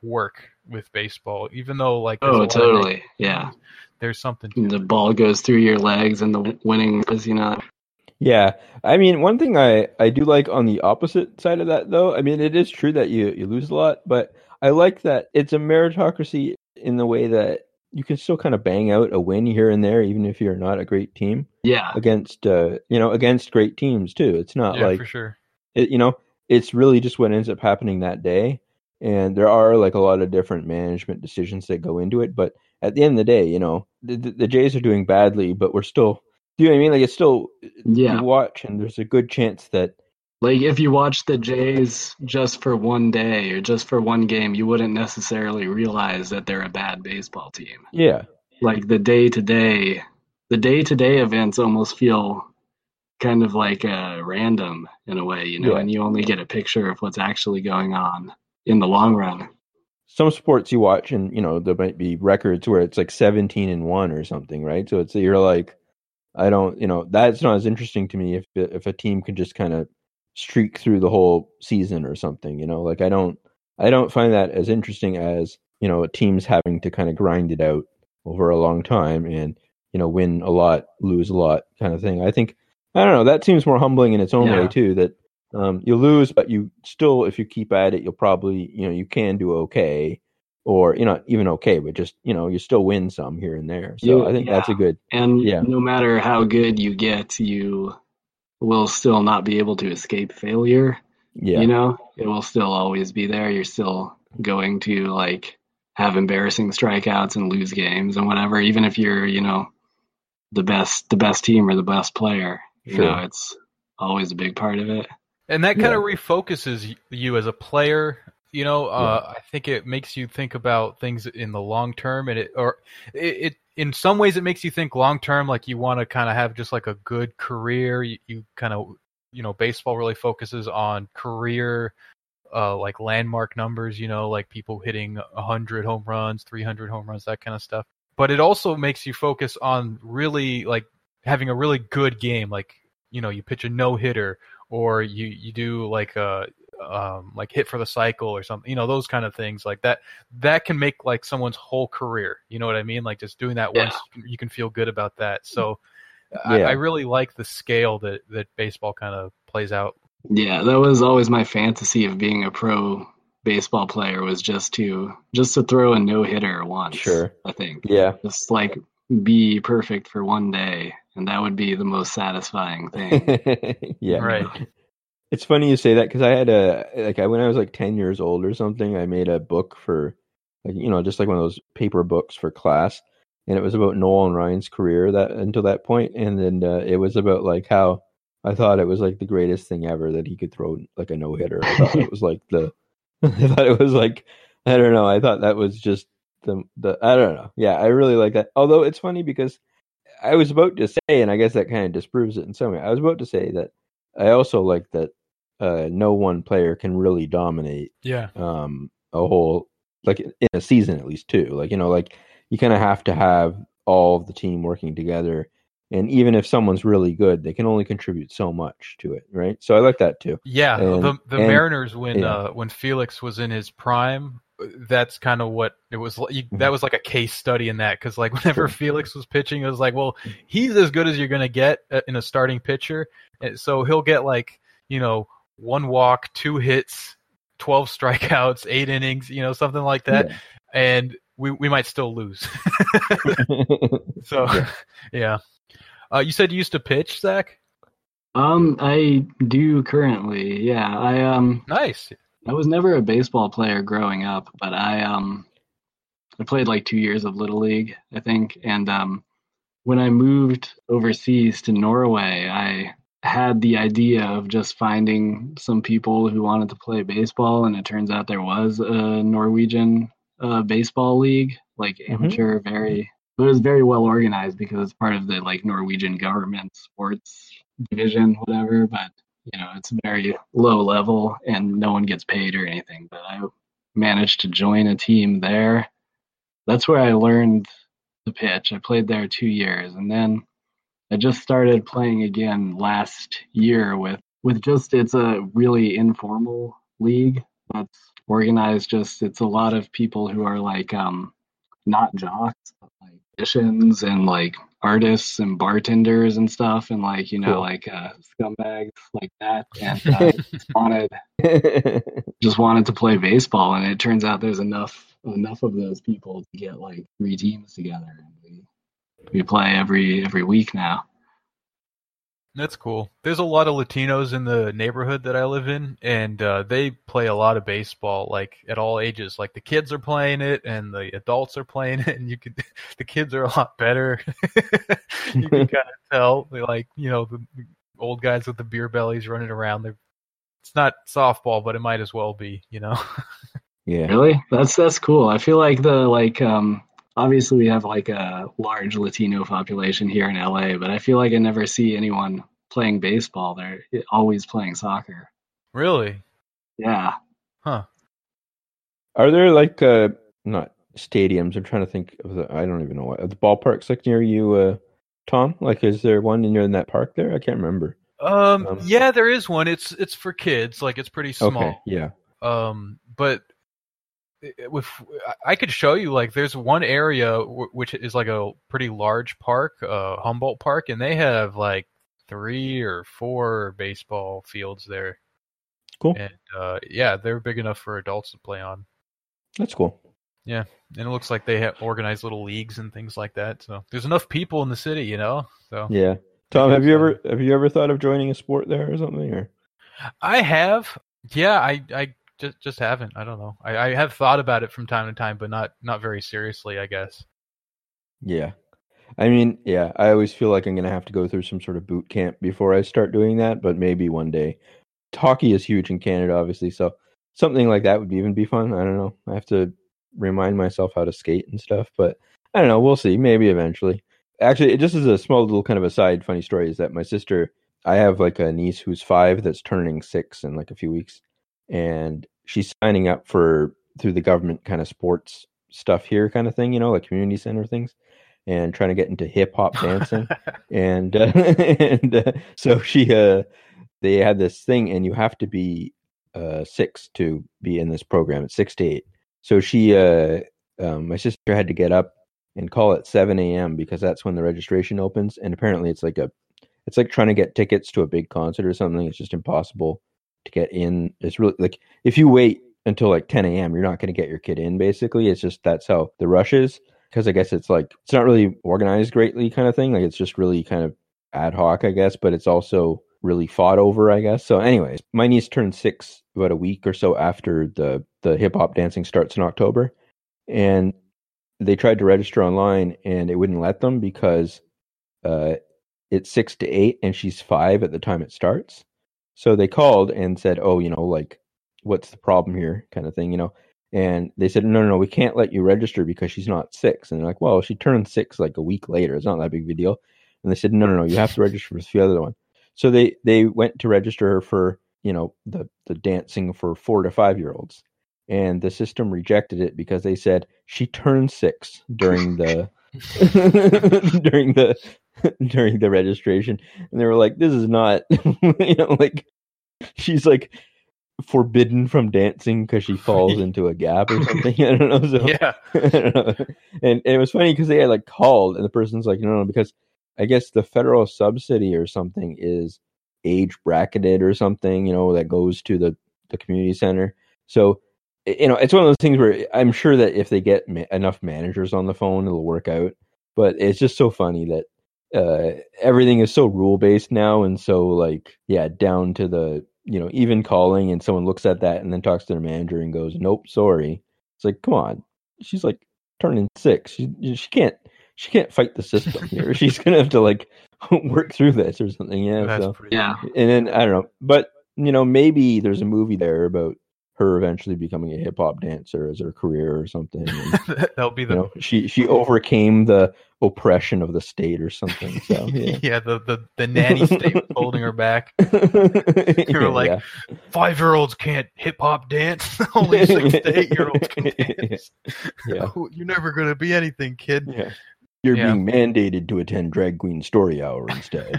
work with baseball, even though like there's a Oh, lot totally. of Yeah. there's something to The it. ball goes through your legs and the winning is, Yeah, I mean, one thing I do like on the opposite side of that, though, I mean, it is true that you lose a lot, but I like that it's a meritocracy in the way that you can still kind of bang out a win here and there, even if you're not a great team yeah. against against great teams too. It's not Yeah, like for sure. it's really just what ends up happening that day, and there are like a lot of different management decisions that go into it. But at the end of the day, the Jays are doing badly, but we're still. Do you know what I mean? Like it's still Yeah. you watch, and there's a good chance that Like if you watch the Jays just for one day or just for one game, you wouldn't necessarily realize that they're a bad baseball team. yeah, Like the day-to-day events almost feel kind of like random in a way, Yeah. and you only get a picture of what's actually going on in the long run. some sports you watch, and there might be records where it's like 17-1 or something, right? So you're like, I don't, that's not as interesting to me if a team can just kind of streak through the whole season or something, like I don't find that as interesting as, teams having to kind of grind it out over a long time and, win a lot, lose a lot kind of thing. I think, I don't know, that seems more humbling in its own way too, that you lose, but you still, if you keep at it, you'll probably, you can do okay, or not even okay, but just you still win some here and there. So I think that's a good. And Yeah. no matter how good you get, you will still not be able to escape failure. Yeah. It will still always be there. You're still going to like have embarrassing strikeouts and lose games and whatever, even if you're, the best team or the best player. Sure. It's always a big part of it. And that kind of refocuses you as a player. I think it makes you think about things in the long term, and it in some ways it makes you think long term, like you want to kind of have just like a good career. You kind of, baseball really focuses on career, like landmark numbers, like people hitting 100 home runs, 300 home runs, that kind of stuff. But it also makes you focus on really like having a really good game, like you pitch a no hitter, or you do like a like hit for the cycle or something, those kind of things like that can make like someone's whole career. You know what I mean? Like just doing that once, you can feel good about that. So I really like the scale that baseball kind of plays out. Yeah, that was always my fantasy of being a pro baseball player, was just to throw a no hitter once. Sure. I think. Yeah. Just like be perfect for one day, and that would be the most satisfying thing. Yeah. Right. It's funny you say that, because I had when I was like 10 years old or something, I made a book for just like one of those paper books for class, and it was about Nolan Ryan's career that until that point, and then it was about like how I thought it was like the greatest thing ever that he could throw like a no hitter. I thought it was like I thought it was like, I don't know, I thought that was just the I don't know. Yeah, I really like that. Although it's funny because I was about to say, and I guess that kind of disproves it in some way, I was about to say that I also like that no one player can really dominate a whole, like in a season at least too. Like, like you kind of have to have all of the team working together. And even if someone's really good, they can only contribute so much to it, right? So I like that too. Yeah, the Mariners, when yeah. When Felix was in his prime, that's kind of what it was. That was like a case study in that, because like whenever Felix was pitching, it was like, well, he's as good as you're going to get in a starting pitcher. And so he'll get like, 1 walk, 2 hits, 12 strikeouts, 8 innings, something like that. Yeah. And we might still lose. So, yeah. You said you used to pitch, Zach? I do currently. Yeah, nice. I was never a baseball player growing up, but I played like 2 years of Little League, I think. And when I moved overseas to Norway, I had the idea of just finding some people who wanted to play baseball, and it turns out there was a Norwegian baseball league, like amateur, but it was very well organized because it's part of the like Norwegian government sports division, whatever. But it's very low level and no one gets paid or anything. But I managed to join a team there. That's where I learned to pitch. I played there 2 years, and then I just started playing again last year with just, it's a really informal league that's organized. Just it's a lot of people who are like not jocks, but like musicians and like artists and bartenders and stuff, and like Cool. like scumbags like that, and just wanted to play baseball, and it turns out there's enough of those people to get like 3 teams together, and we play every week now. That's cool. There's a lot of Latinos in the neighborhood that I live in, and they play a lot of baseball, like at all ages. Like the kids are playing it, and the adults are playing it, and the kids are a lot better. You can kind of tell, like the old guys with the beer bellies running around. It's not softball, but it might as well be, Yeah. Really? That's cool. I feel like obviously we have like a large Latino population here in LA, but I feel like I never see anyone playing baseball. They're always playing soccer. Really? Yeah. Huh. Are there like not stadiums? I'm trying to think of I don't even know what the ballparks like near you, Tom. Like, is there one near in that park there? I can't remember. Yeah, there is one. It's for kids. Like it's pretty small. Okay. Yeah. But I could show you, like, there's one area which is like a pretty large park, Humboldt Park, and they have like 3 or 4 baseball fields there. Cool. And yeah, they're big enough for adults to play on. That's cool. Yeah, and it looks like they have organized little leagues and things like that. So there's enough people in the city, So yeah. Tom, have you ever thought of joining a sport there or something? Or I have. Yeah, I just haven't. I don't know. I have thought about it from time to time, but not very seriously, I guess. Yeah. I mean, yeah, I always feel like I'm going to have to go through some sort of boot camp before I start doing that, but maybe one day. Hockey is huge in Canada, obviously, so something like that would even be fun. I don't know. I have to remind myself how to skate and stuff, but I don't know. We'll see. Maybe eventually. Actually, just as a small little kind of aside, funny story is that my sister, I have like a niece who's 5 that's turning 6 in like a few weeks, and she's signing up through the government kind of sports stuff here kind of thing, like community center things, and trying to get into hip hop dancing. and so they had this thing, and you have to be 6 to be in this program. It's 6 to 8. So my sister had to get up and call at 7 a.m. because that's when the registration opens. And apparently it's like trying to get tickets to a big concert or something. It's just impossible to get in. It's really like if you wait until like 10 a.m., you're not going to get your kid in, basically. It's just that's how the rush is, because I guess it's like it's not really organized greatly kind of thing. Like it's just really kind of ad hoc, I guess, but it's also really fought over, I guess. So anyways, my niece turned 6 about a week or so after the hip hop dancing starts in October, and they tried to register online and it wouldn't let them because it's 6 to 8 and she's 5 at the time it starts. So they called and said, oh, like, what's the problem here kind of thing, And they said, no, we can't let you register because she's not 6. And they're like, well, she turned 6 like a week later. It's not that big of a deal. And they said, no, you have to register for the other one. So they went to register her for, the dancing for 4 to 5-year-olds. And the system rejected it because they said she turned 6 during the during the registration. And they were like, this is not, like she's like forbidden from dancing because she falls into a gap or something. I don't know. So, yeah. I don't know. And it was funny because they had like called and the person's like, no, because I guess the federal subsidy or something is age bracketed or something, that goes to the community center. So, it's one of those things where I'm sure that if they get enough managers on the phone, it'll work out. But it's just so funny that everything is so rule based now. And so like, yeah, down to the, even calling and someone looks at that and then talks to their manager and goes, nope, sorry. It's like, come on. She's like turning 6. She can't fight the system here. She's going to have to like work through this or something. Yeah. Yeah. And then I don't know, but maybe there's a movie there about her eventually becoming a hip hop dancer as her career or something. And, that'll be the she overcame the oppression of the state or something. So yeah, yeah, the nanny state was holding her back. They were like, 5-year-olds can't hip hop dance. Only 6 to 8-year-olds can dance. Yeah. You're never gonna be anything, kid. Yeah. You're being mandated to attend Drag Queen Story Hour instead.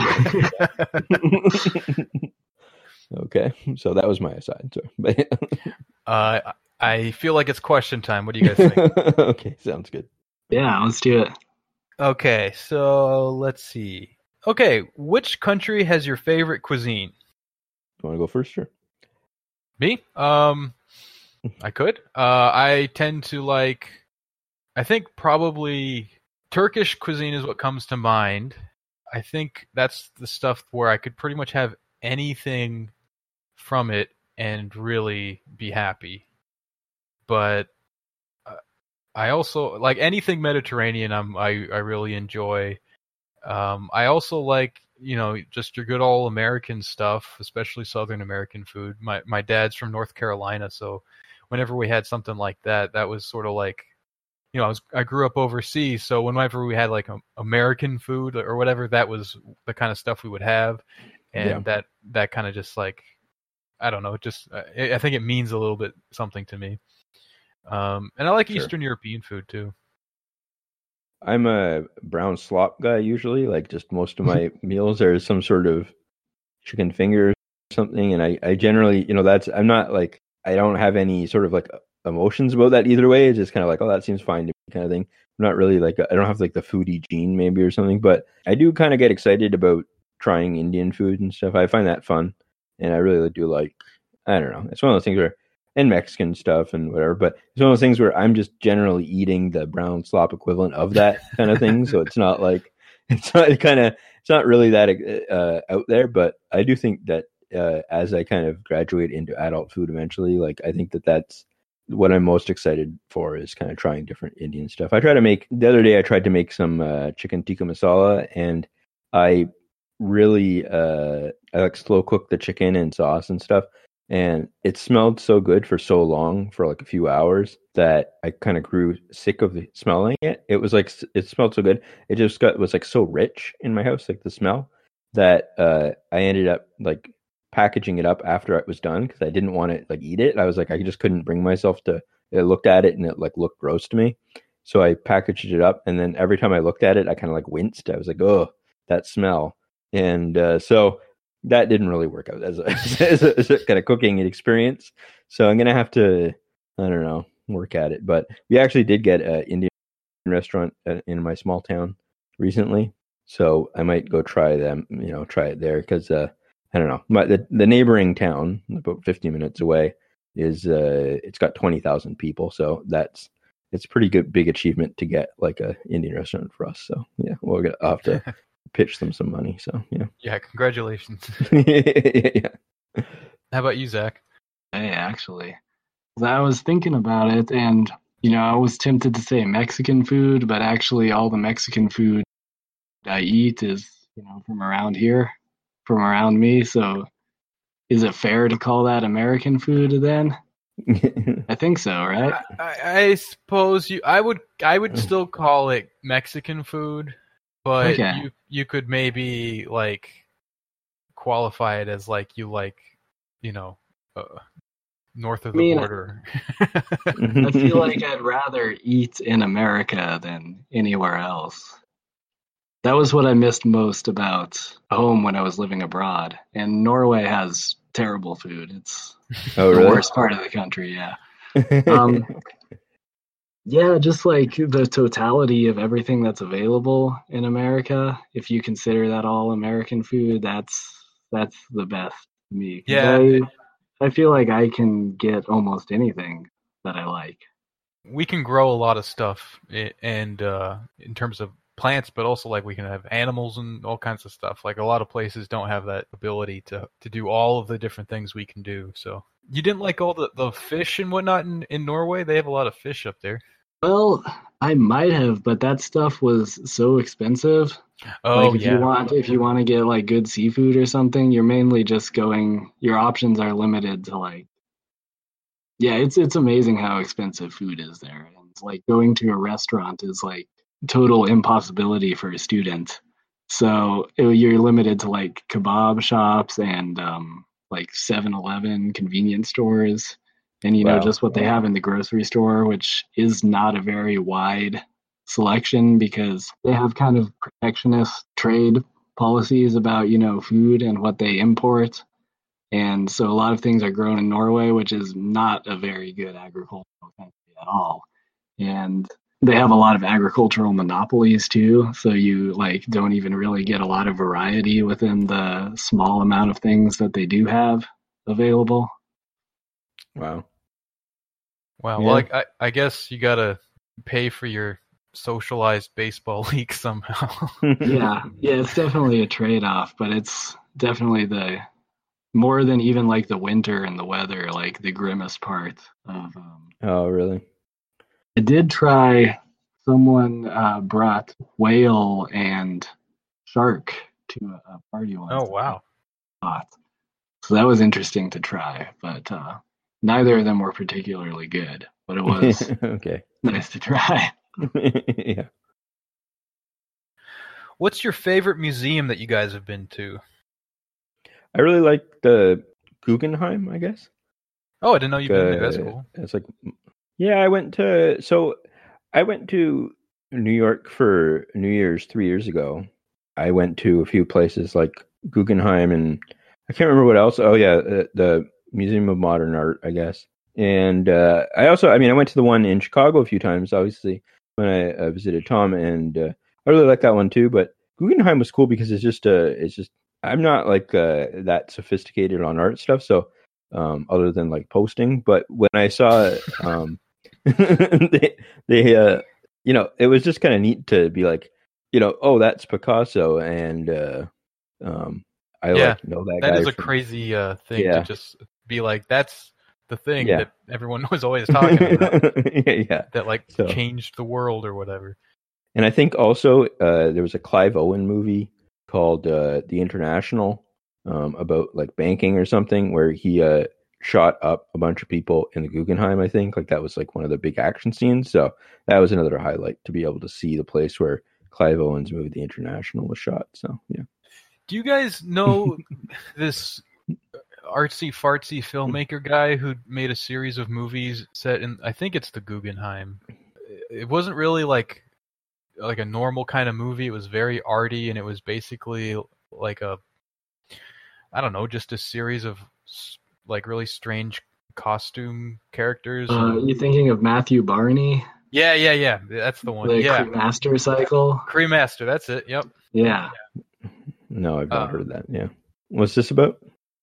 Okay, so that was my aside. So, I I feel like it's question time. What do you guys think? Okay, sounds good. Yeah, let's do it. Okay, so let's see. Okay, which country has your favorite cuisine? You want to go first, sure? Me? I could. I tend to like. I think probably Turkish cuisine is what comes to mind. I think that's the stuff where I could pretty much have anything from it and really be happy. But I also like anything Mediterranean. I really enjoy. I also like just your good old American stuff, especially Southern American food. My dad's from North Carolina, so whenever we had something like that, that was sort of like I grew up overseas, so whenever we had like American food or whatever, that was the kind of stuff we would have, and that kind of just like I don't know, I think it means a little bit something to me. And I like Eastern European food too. I'm a brown slop guy usually. Like just most of my meals are some sort of chicken finger or something, and I generally, I'm not like I don't have any sort of like emotions about that either way. It's just kind of like, oh, that seems fine to me kind of thing. I'm not really like I don't have like the foodie gene maybe or something, but I do kind of get excited about trying Indian food and stuff. I find that fun, and I really do like. I don't know. It's one of those things where. And Mexican stuff and whatever, but it's one of those things where I'm just generally eating the brown slop equivalent of that kind of thing. So it's not like it's not really that out there. But I do think that as I kind of graduate into adult food eventually, like I think that's what I'm most excited for is kind of trying different Indian stuff. The other day I tried to make some chicken tikka masala, and I really I like slow cook the chicken and sauce and stuff. And it smelled so good for so long, for like a few hours, that I kind of grew sick of smelling it. It was like, it smelled so good. It just was like so rich in my house, like the smell, that I ended up like packaging it up after it was done because I didn't want to like eat it. I was like, I just couldn't bring myself to. I looked at it and it like looked gross to me. So I packaged it up, and then every time I looked at it, I kind of like winced. I was like, oh, that smell. And so that didn't really work out as a kind of cooking experience. So I'm going to have to, I don't know, work at it. But we actually did get an Indian restaurant in my small town recently. So I might go try it there because, I don't know, the neighboring town, about 50 minutes away, is it's got 20,000 people. So it's a pretty good, big achievement to get like a Indian restaurant for us. So yeah, I'll have to pitch them some money. So yeah. Yeah, congratulations. Yeah. How about you, Zach? Hey, actually, I was thinking about it, and I was tempted to say Mexican food, but actually, all the Mexican food I eat is from around here, from around me. So, is it fair to call that American food then? I think so, right? I suppose I would still call it Mexican food. But okay. You could maybe like qualify it as like you like, north of the border. I feel like I'd rather eat in America than anywhere else. That was what I missed most about home when I was living abroad. And Norway has terrible food. It's the worst part of the country, yeah. Yeah, just like the totality of everything that's available in America. If you consider that all American food, that's the best to me. Yeah, I feel like I can get almost anything that I like. We can grow a lot of stuff, and in terms of plants, but also like we can have animals and all kinds of stuff. Like a lot of places don't have that ability to do all of the different things we can do. So you didn't like all the fish and whatnot in Norway? They have a lot of fish up there. Well, I might have, but that stuff was so expensive. Oh, like if you want to get like good seafood or something, you're mainly just your options are limited to like, yeah, it's amazing how expensive food is there. And it's like going to a restaurant is like total impossibility for a student. So you're limited to like kebab shops and like 7-Eleven convenience stores. And, just what they have in the grocery store, which is not a very wide selection because they have kind of protectionist trade policies about, food and what they import. And so a lot of things are grown in Norway, which is not a very good agricultural country at all. And they have a lot of agricultural monopolies too, so you like don't even really get a lot of variety within the small amount of things that they do have available. Wow. Wow. Yeah. Well, like, I guess you gotta pay for your socialized baseball league somehow. Yeah, it's definitely a trade-off, but it's definitely the more than even like the winter and the weather, like the grimmest part of. Oh, really? I did try. Someone brought whale and shark to a party once. Oh, wow. So that was interesting to try, but neither of them were particularly good. But it was okay. nice to try. Yeah. What's your favorite museum that you guys have been to? I really like the Guggenheim, I guess. Oh, I didn't know you've been there. That's cool. It's like, yeah, I went to New York for New Year's 3 years ago. I went to a few places like Guggenheim and I can't remember what else. Oh yeah, the Museum of Modern Art, I guess. And I went to the one in Chicago a few times, obviously, when I visited Tom, and I really like that one too. But Guggenheim was cool because it's just I'm not like that sophisticated on art stuff, so other than like posting. But when I saw they it was just kind of neat to be like, oh, that's Picasso, and I like know that guy. That is a crazy thing to just be like, that's the thing that everyone was always talking about. That like changed the world or whatever. And I think also there was a Clive Owen movie called The International about like banking or something, where he shot up a bunch of people in the Guggenheim. I think like that was like one of the big action scenes. So that was another highlight to be able to see the place where Clive Owen's movie The International was shot. So yeah. Do you guys know this artsy fartsy filmmaker guy who made a series of movies set in, I think it's the Guggenheim? It wasn't really like a normal kind of movie. It was very arty, and it was basically like just a series of like really strange costume characters. You thinking of Matthew Barney? Yeah. That's the one. The Cremaster cycle. Cremaster, that's it. Yep. Yeah. No, I've not heard of that. Yeah. What's this about?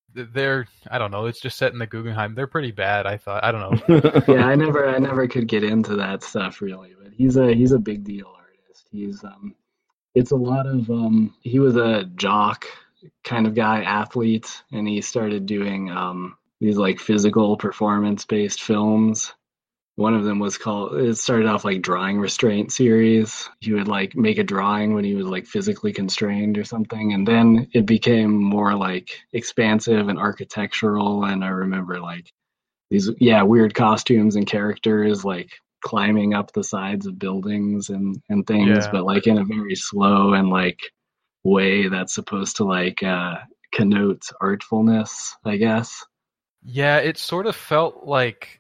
I don't know. It's just set in the Guggenheim. They're pretty bad, I thought. I don't know. Yeah, I never could get into that stuff really, but he's a big deal artist. He's it's a lot of he was a jock kind of guy, athlete, and he started doing these like physical performance based films. One of them it started off like drawing restraint series. He would like make a drawing when he was like physically constrained or something. And then it became more like expansive and architectural. And I remember like these, weird costumes and characters like climbing up the sides of buildings and things, but like in a very slow and like way that's supposed to like connote artfulness, I guess. Yeah, it sort of felt like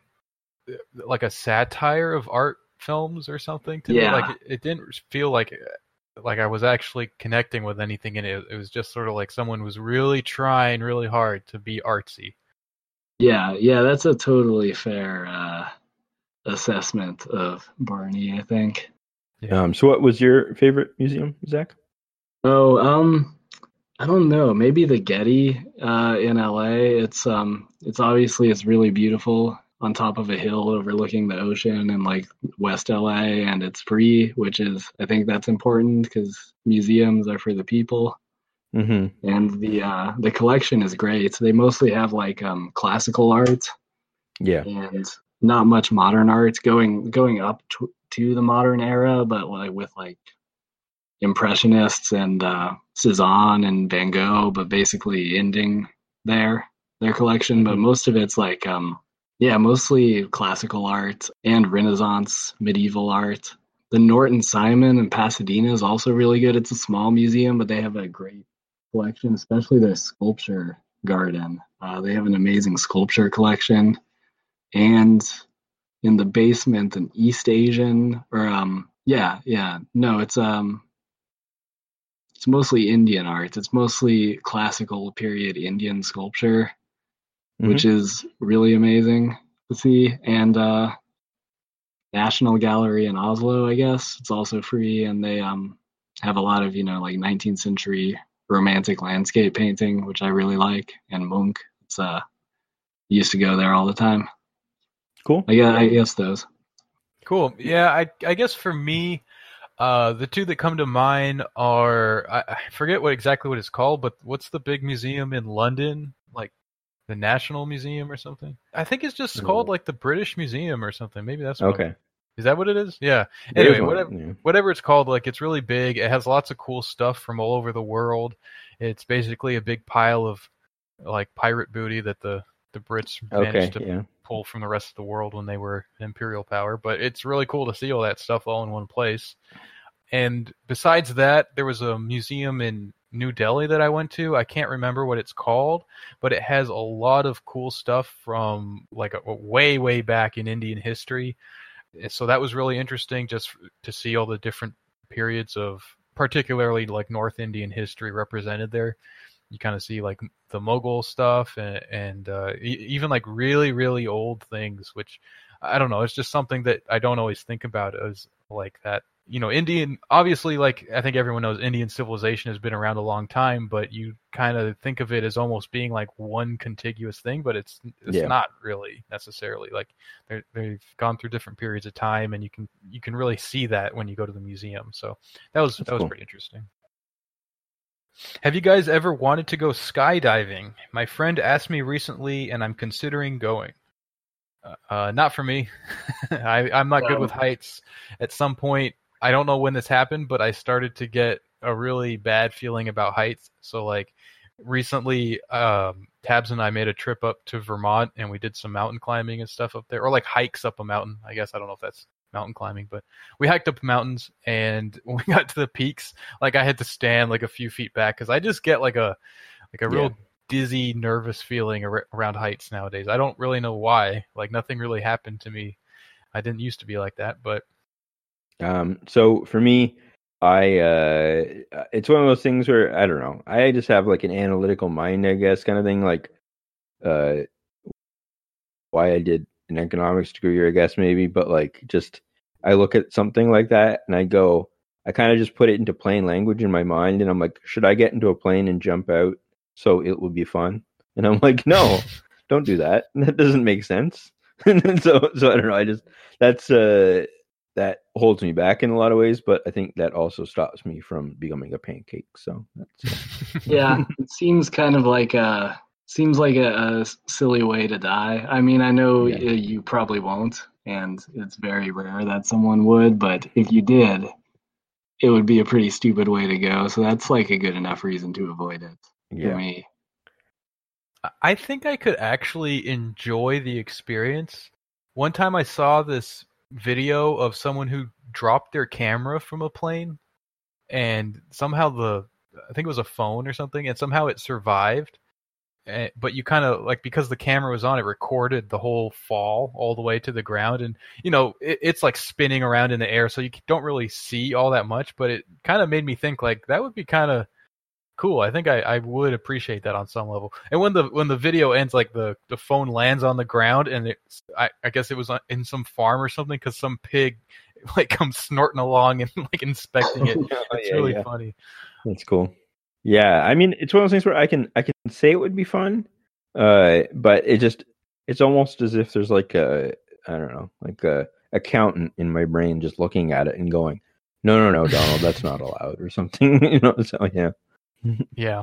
a satire of art films or something to me. Like it didn't feel like I was actually connecting with anything in it. It was just sort of like someone was really trying really hard to be artsy. Yeah, that's a totally fair assessment of Barney, I think. Yeah. So what was your favorite museum, Zach? Oh, I don't know. Maybe the Getty in LA. It's obviously it's really beautiful on top of a hill overlooking the ocean in like West LA, and it's free, which is, I think that's important because museums are for the people. Mm-hmm. And the collection is great. So they mostly have like classical art, and not much modern art going up to the modern era, but like with like Impressionists and Cezanne and Van Gogh, but basically ending their collection. But most of it's like mostly classical art and Renaissance medieval art. The Norton Simon in Pasadena is also really good. It's a small museum, but they have a great collection, especially their sculpture garden. They have an amazing sculpture collection. And in the basement, an East Asian it's mostly Indian art. It's mostly classical period Indian sculpture. which is really amazing to see. And National Gallery in Oslo, I guess, it's also free, and they have a lot of, like 19th century romantic landscape painting, which I really like. And Munch, it's used to go there all the time. Cool. I guess those. Cool. Yeah, I guess for me, the two that come to mind are, I forget exactly what it's called, but what's the big museum in London? Like the National Museum or something? I think it's just called like the British Museum or something. Maybe that's what okay. Is that what it is? Yeah. There Anyway, whatever it's called, like it's really big. It has lots of cool stuff from all over the world. It's basically a big pile of like pirate booty that the Brits managed to pull from the rest of the world when they were imperial power. But it's really cool to see all that stuff all in one place. And besides that, there was a museum in New Delhi that I went to. I can't remember what it's called, but it has a lot of cool stuff from like way, way back in Indian history. So that was really interesting just to see all the different periods of particularly like North Indian history represented there. You kind of see like the Mughal stuff and even like really, really old things, which I don't know. It's just something that I don't always think about as like that. Indian, obviously, like I think everyone knows Indian civilization has been around a long time, but you kind of think of it as almost being like one contiguous thing, but it's not really necessarily. Like they've gone through different periods of time, and you can really see that when you go to the museum. So that was cool. Pretty interesting. Have you guys ever wanted to go skydiving? My friend asked me recently, and I'm considering going. Not for me. I'm not good with heights. At some point, I don't know when this happened, but I started to get a really bad feeling about heights. So like recently, Tabs and I made a trip up to Vermont, and we did some mountain climbing and stuff up there, or like hikes up a mountain. I guess I don't know if that's mountain climbing, but we hiked up mountains, and when we got to the peaks, like I had to stand like a few feet back because I just get like a real dizzy, nervous feeling around heights nowadays. I don't really know why. Like nothing really happened to me. I didn't used to be like that, but so for me, it's one of those things where I don't know. I just have like an analytical mind, I guess, kind of thing. Like, why I did an economics degree, I guess maybe, but like just I look at something like that and I kind of just put it into plain language in my mind, and I'm like, should I get into a plane and jump out so it will be fun? And I'm like, no, don't do that. That doesn't make sense. so I don't know. That holds me back in a lot of ways, but I think that also stops me from becoming a pancake. So that's yeah, it seems kind of like a silly way to die. I mean, I know you probably won't, and it's very rare that someone would, but if you did, it would be a pretty stupid way to go. So that's like a good enough reason to avoid it for me. I think I could actually enjoy the experience. One time I saw this video of someone who dropped their camera from a plane, and somehow I think it was a phone or something, and somehow it survived. But you kind of like, because the camera was on, it recorded the whole fall all the way to the ground, and it's like spinning around in the air, so you don't really see all that much. But it kind of made me think like that would be kind of cool. I think I would appreciate that on some level. And when the video ends, like the phone lands on the ground, and I guess it was in some farm or something, because some pig like comes snorting along and like inspecting it. It's really funny. That's cool. Yeah, I mean, it's one of those things where I can say it would be fun, but it's almost as if there's like a accountant in my brain just looking at it and going, no, Donald, that's not allowed or something. So yeah. Yeah.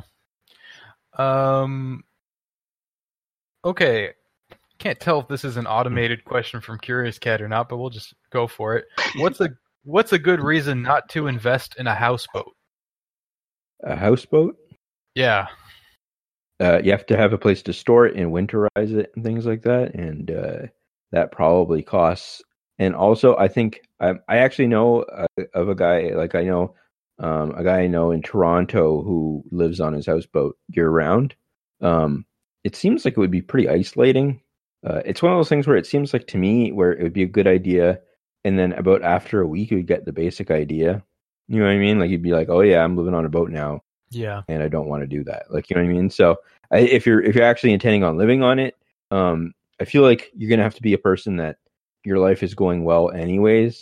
Okay. Can't tell if this is an automated question from Curious Cat or not, but we'll just go for it. What's a good reason not to invest in a houseboat? A houseboat? Yeah. You have to have a place to store it and winterize it and things like that, and that probably costs. And also, I think I actually know of a guy, like I know a guy I know in Toronto who lives on his houseboat year round. It seems like it would be pretty isolating. It's one of those things where it seems like to me where it would be a good idea, and then about after a week you would get the basic idea. You know what I mean? Like you'd be like, oh yeah, I'm living on a boat now. Yeah. And I don't want to do that. Like, you know what I mean? So if you're actually intending on living on it, I feel like you're gonna have to be a person that your life is going well anyways,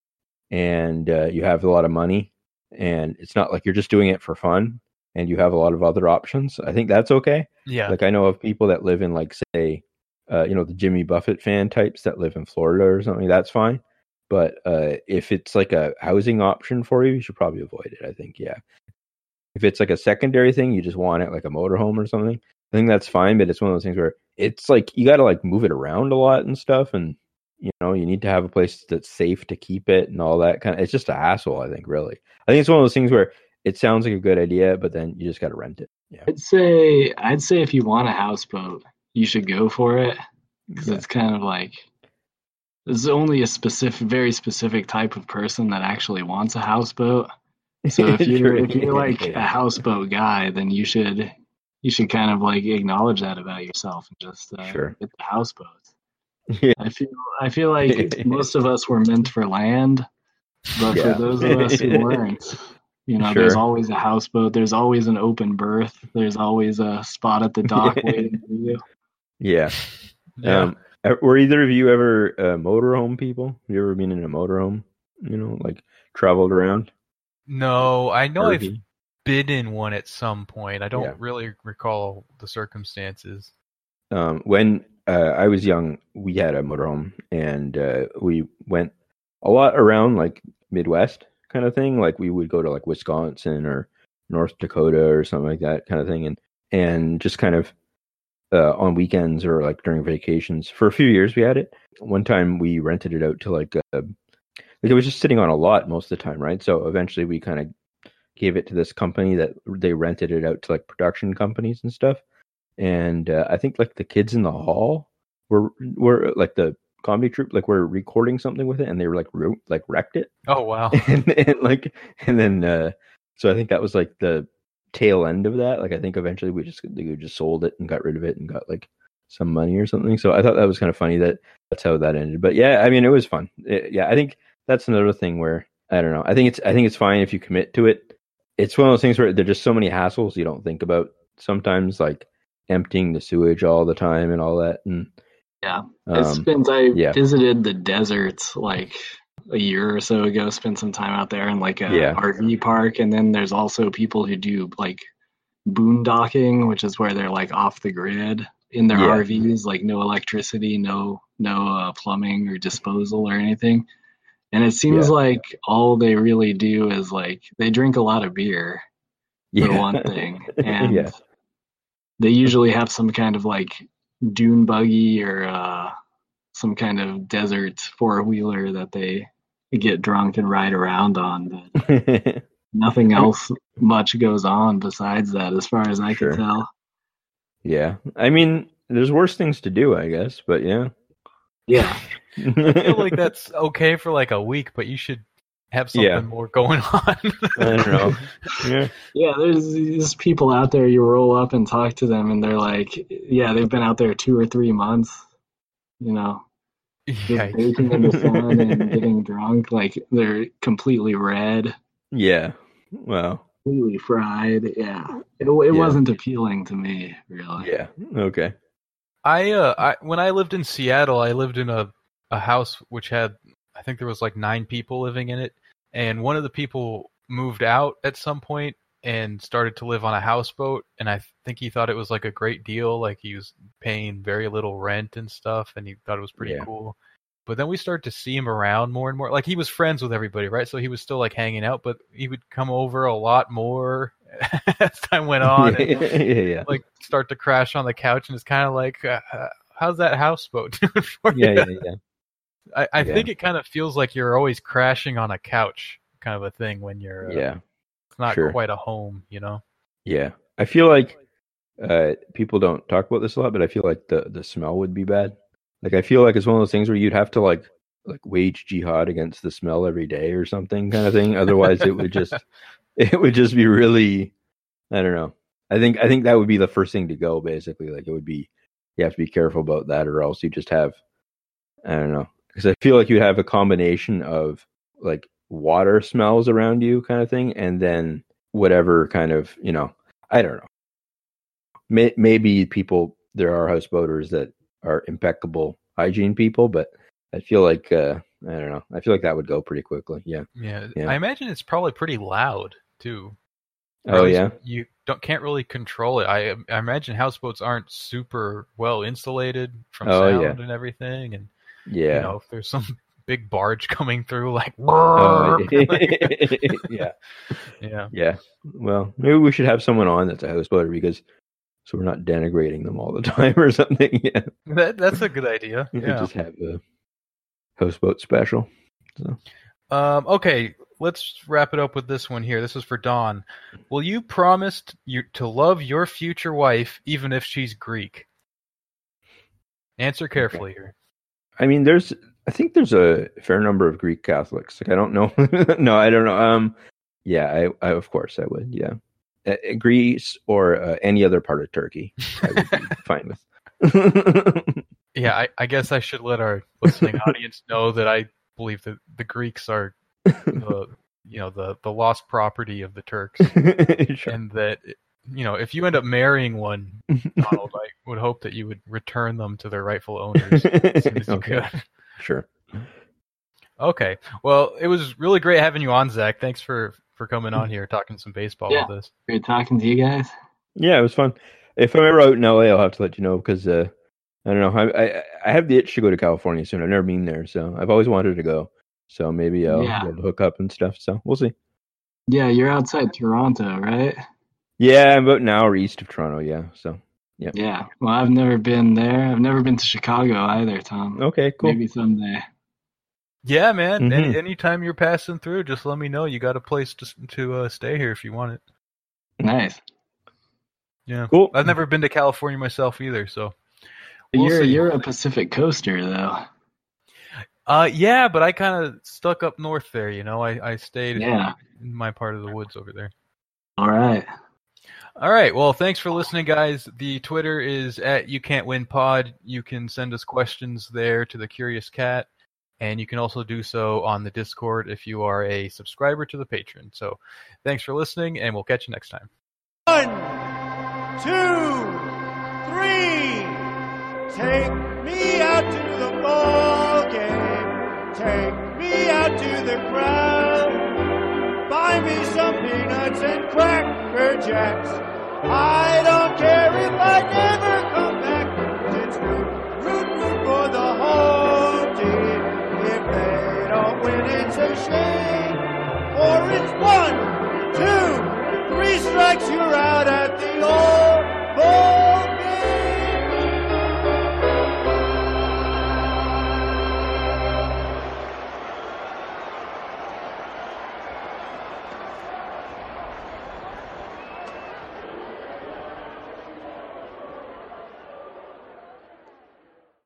and you have a lot of money, and it's not like you're just doing it for fun, and you have a lot of other options. I think that's okay. Yeah. Like I know of people that live in like say, the Jimmy Buffett fan types that live in Florida or something. That's fine. But if it's like a housing option for you, you should probably avoid it. I think, yeah. If it's like a secondary thing, you just want it like a motorhome or something. I think that's fine, but it's one of those things where it's like you got to like move it around a lot and stuff, and you need to have a place that's safe to keep it and all that kind of. It's just a hassle, I think. Really, I think it's one of those things where it sounds like a good idea, but then you just got to rent it. Yeah, I'd say if you want a houseboat, you should go for it because it's kind of like there's only a very specific type of person that actually wants a houseboat. So if you're like a houseboat guy, then you should kind of like acknowledge that about yourself and just Sure. get the houseboats. Yeah. I feel like most of us were meant for land, but for those of us who weren't, Sure. there's always a houseboat. There's always an open berth. There's always a spot at the dock waiting for you. Yeah. Were either of you ever motorhome people? Have you ever been in a motorhome? Like traveled around? No, I know RV? I've been in one at some point. I don't Yeah. really recall the circumstances. When I was young, we had a motorhome, and we went a lot around like Midwest kind of thing. Like we would go to like Wisconsin or North Dakota or something like that kind of thing, and just kind of on weekends or like during vacations. For a few years, we had it. One time, we rented it out to like it was just sitting on a lot most of the time, right? So eventually, we kind of gave it to this company that they rented it out to like production companies and stuff. And I think like the Kids in the Hall were like the comedy troupe, like were recording something with it, and they were like wrecked it. Oh wow. and then so I think that was like the tail end of that. Like I think eventually we just sold it and got rid of it and got like some money or something. So I thought that was kind of funny that's how that ended. But yeah, I mean it was fun. I think that's another thing where I don't know. I think it's fine if you commit to it. It's one of those things where there's just so many hassles you don't think about sometimes, like emptying the sewage all the time and all that. And yeah, I visited the desert like a year or so ago. Spent some time out there in like a RV park, and then there's also people who do like boondocking, which is where they're like off the grid in their RVs, like no electricity, no plumbing or disposal or anything. And it seems like all they really do is like they drink a lot of beer for one thing, and they usually have some kind of like dune buggy or some kind of desert four-wheeler that they get drunk and ride around on. But nothing else much goes on besides that, as far as I can tell. Yeah, I mean, there's worse things to do, I guess, but yeah. I feel like that's okay for like a week, but you should have something more going on. I don't know. Yeah, there's these people out there, you roll up and talk to them, and they're like, they've been out there 2 or 3 months, just baking in the sun and getting drunk. Like, they're completely red. Yeah. Wow. Completely fried. Yeah. It wasn't appealing to me, really. Yeah. Okay. I when I lived in Seattle, I lived in a house which had, I think there was like 9 people living in it, and one of the people moved out at some point and started to live on a houseboat, and I think he thought it was like a great deal, like he was paying very little rent and stuff, and he thought it was pretty cool. But then we started to see him around more and more. Like he was friends with everybody, right? So he was still like hanging out, but he would come over a lot more as time went on, and like start to crash on the couch, and it's kind of like, how's that houseboat doing for you? I think it kind of feels like you're always crashing on a couch, kind of a thing when you're it's not quite a home, Yeah, I feel like people don't talk about this a lot, but I feel like the smell would be bad. Like I feel like it's one of those things where you'd have to like wage jihad against the smell every day or something kind of thing. Otherwise, it would just be really, I don't know. I think that would be the first thing to go. Basically, like it would be, you have to be careful about that, or else you just have, I don't know. Because I feel like you have a combination of like water smells around you kind of thing, and then whatever kind of, I don't know. Maybe there are houseboaters that are impeccable hygiene people, but I feel like I don't know. I feel like that would go pretty quickly. Yeah. Yeah. I imagine it's probably pretty loud too. Oh yeah. You can't really control it. I imagine houseboats aren't super well insulated from sound and everything, and if there's some big barge coming through, like yeah. Well, maybe we should have someone on that's a houseboater because so we're not denigrating them all the time or something. Yeah, that's a good idea. We could just have a houseboat special. So. Okay. Let's wrap it up with this one here. This is for Don. Will you promise to love your future wife even if she's Greek? Answer carefully here. I mean, I think there's a fair number of Greek Catholics. Like, I don't know. No, I don't know. Yeah, I of course I would. Yeah, Greece or any other part of Turkey, I would be fine with. Yeah, I guess I should let our listening audience know that I believe that the Greeks are the lost property of the Turks, Sure. and that if you end up marrying one, Donald, I would hope that you would return them to their rightful owners as soon as you could. Sure. Okay. Well, it was really great having you on, Zach. Thanks for coming on here, talking some baseball with us. Great talking to you guys. Yeah, it was fun. If I'm ever out in LA, I'll have to let you know because I don't know. I have the itch to go to California soon. I've never been there, so I've always wanted to go. So maybe I'll be able to hook up and stuff. So we'll see. Yeah, you're outside Toronto, right? Yeah, I'm about an hour east of Toronto. Yeah, so yeah. Yeah. Well, I've never been there. I've never been to Chicago either, Tom. Okay, cool. Maybe someday. Yeah, man. Mhm. Anytime you're passing through, just let me know. You got a place to stay here if you want it. Nice. Yeah. Cool. I've never been to California myself either, so we'll see. You're a Pacific coaster, though. Yeah, but I kind of stuck up north there. I stayed Yeah. in my part of the woods over there. All right. All right. Well, thanks for listening, guys. The Twitter is @YouCan'tWinPod. You can send us questions there to the Curious Cat, and you can also do so on the Discord if you are a subscriber to the Patreon. So, thanks for listening, and we'll catch you next time. 1, 2, 3. Take me out to the ball game. Take me out to the crowd. Buy me some peanuts and Cracker Jacks. I don't care if I never come back. It's root for the home team. If they don't win, it's a shame. Or it's 1, 2, 3 strikes, you're out at the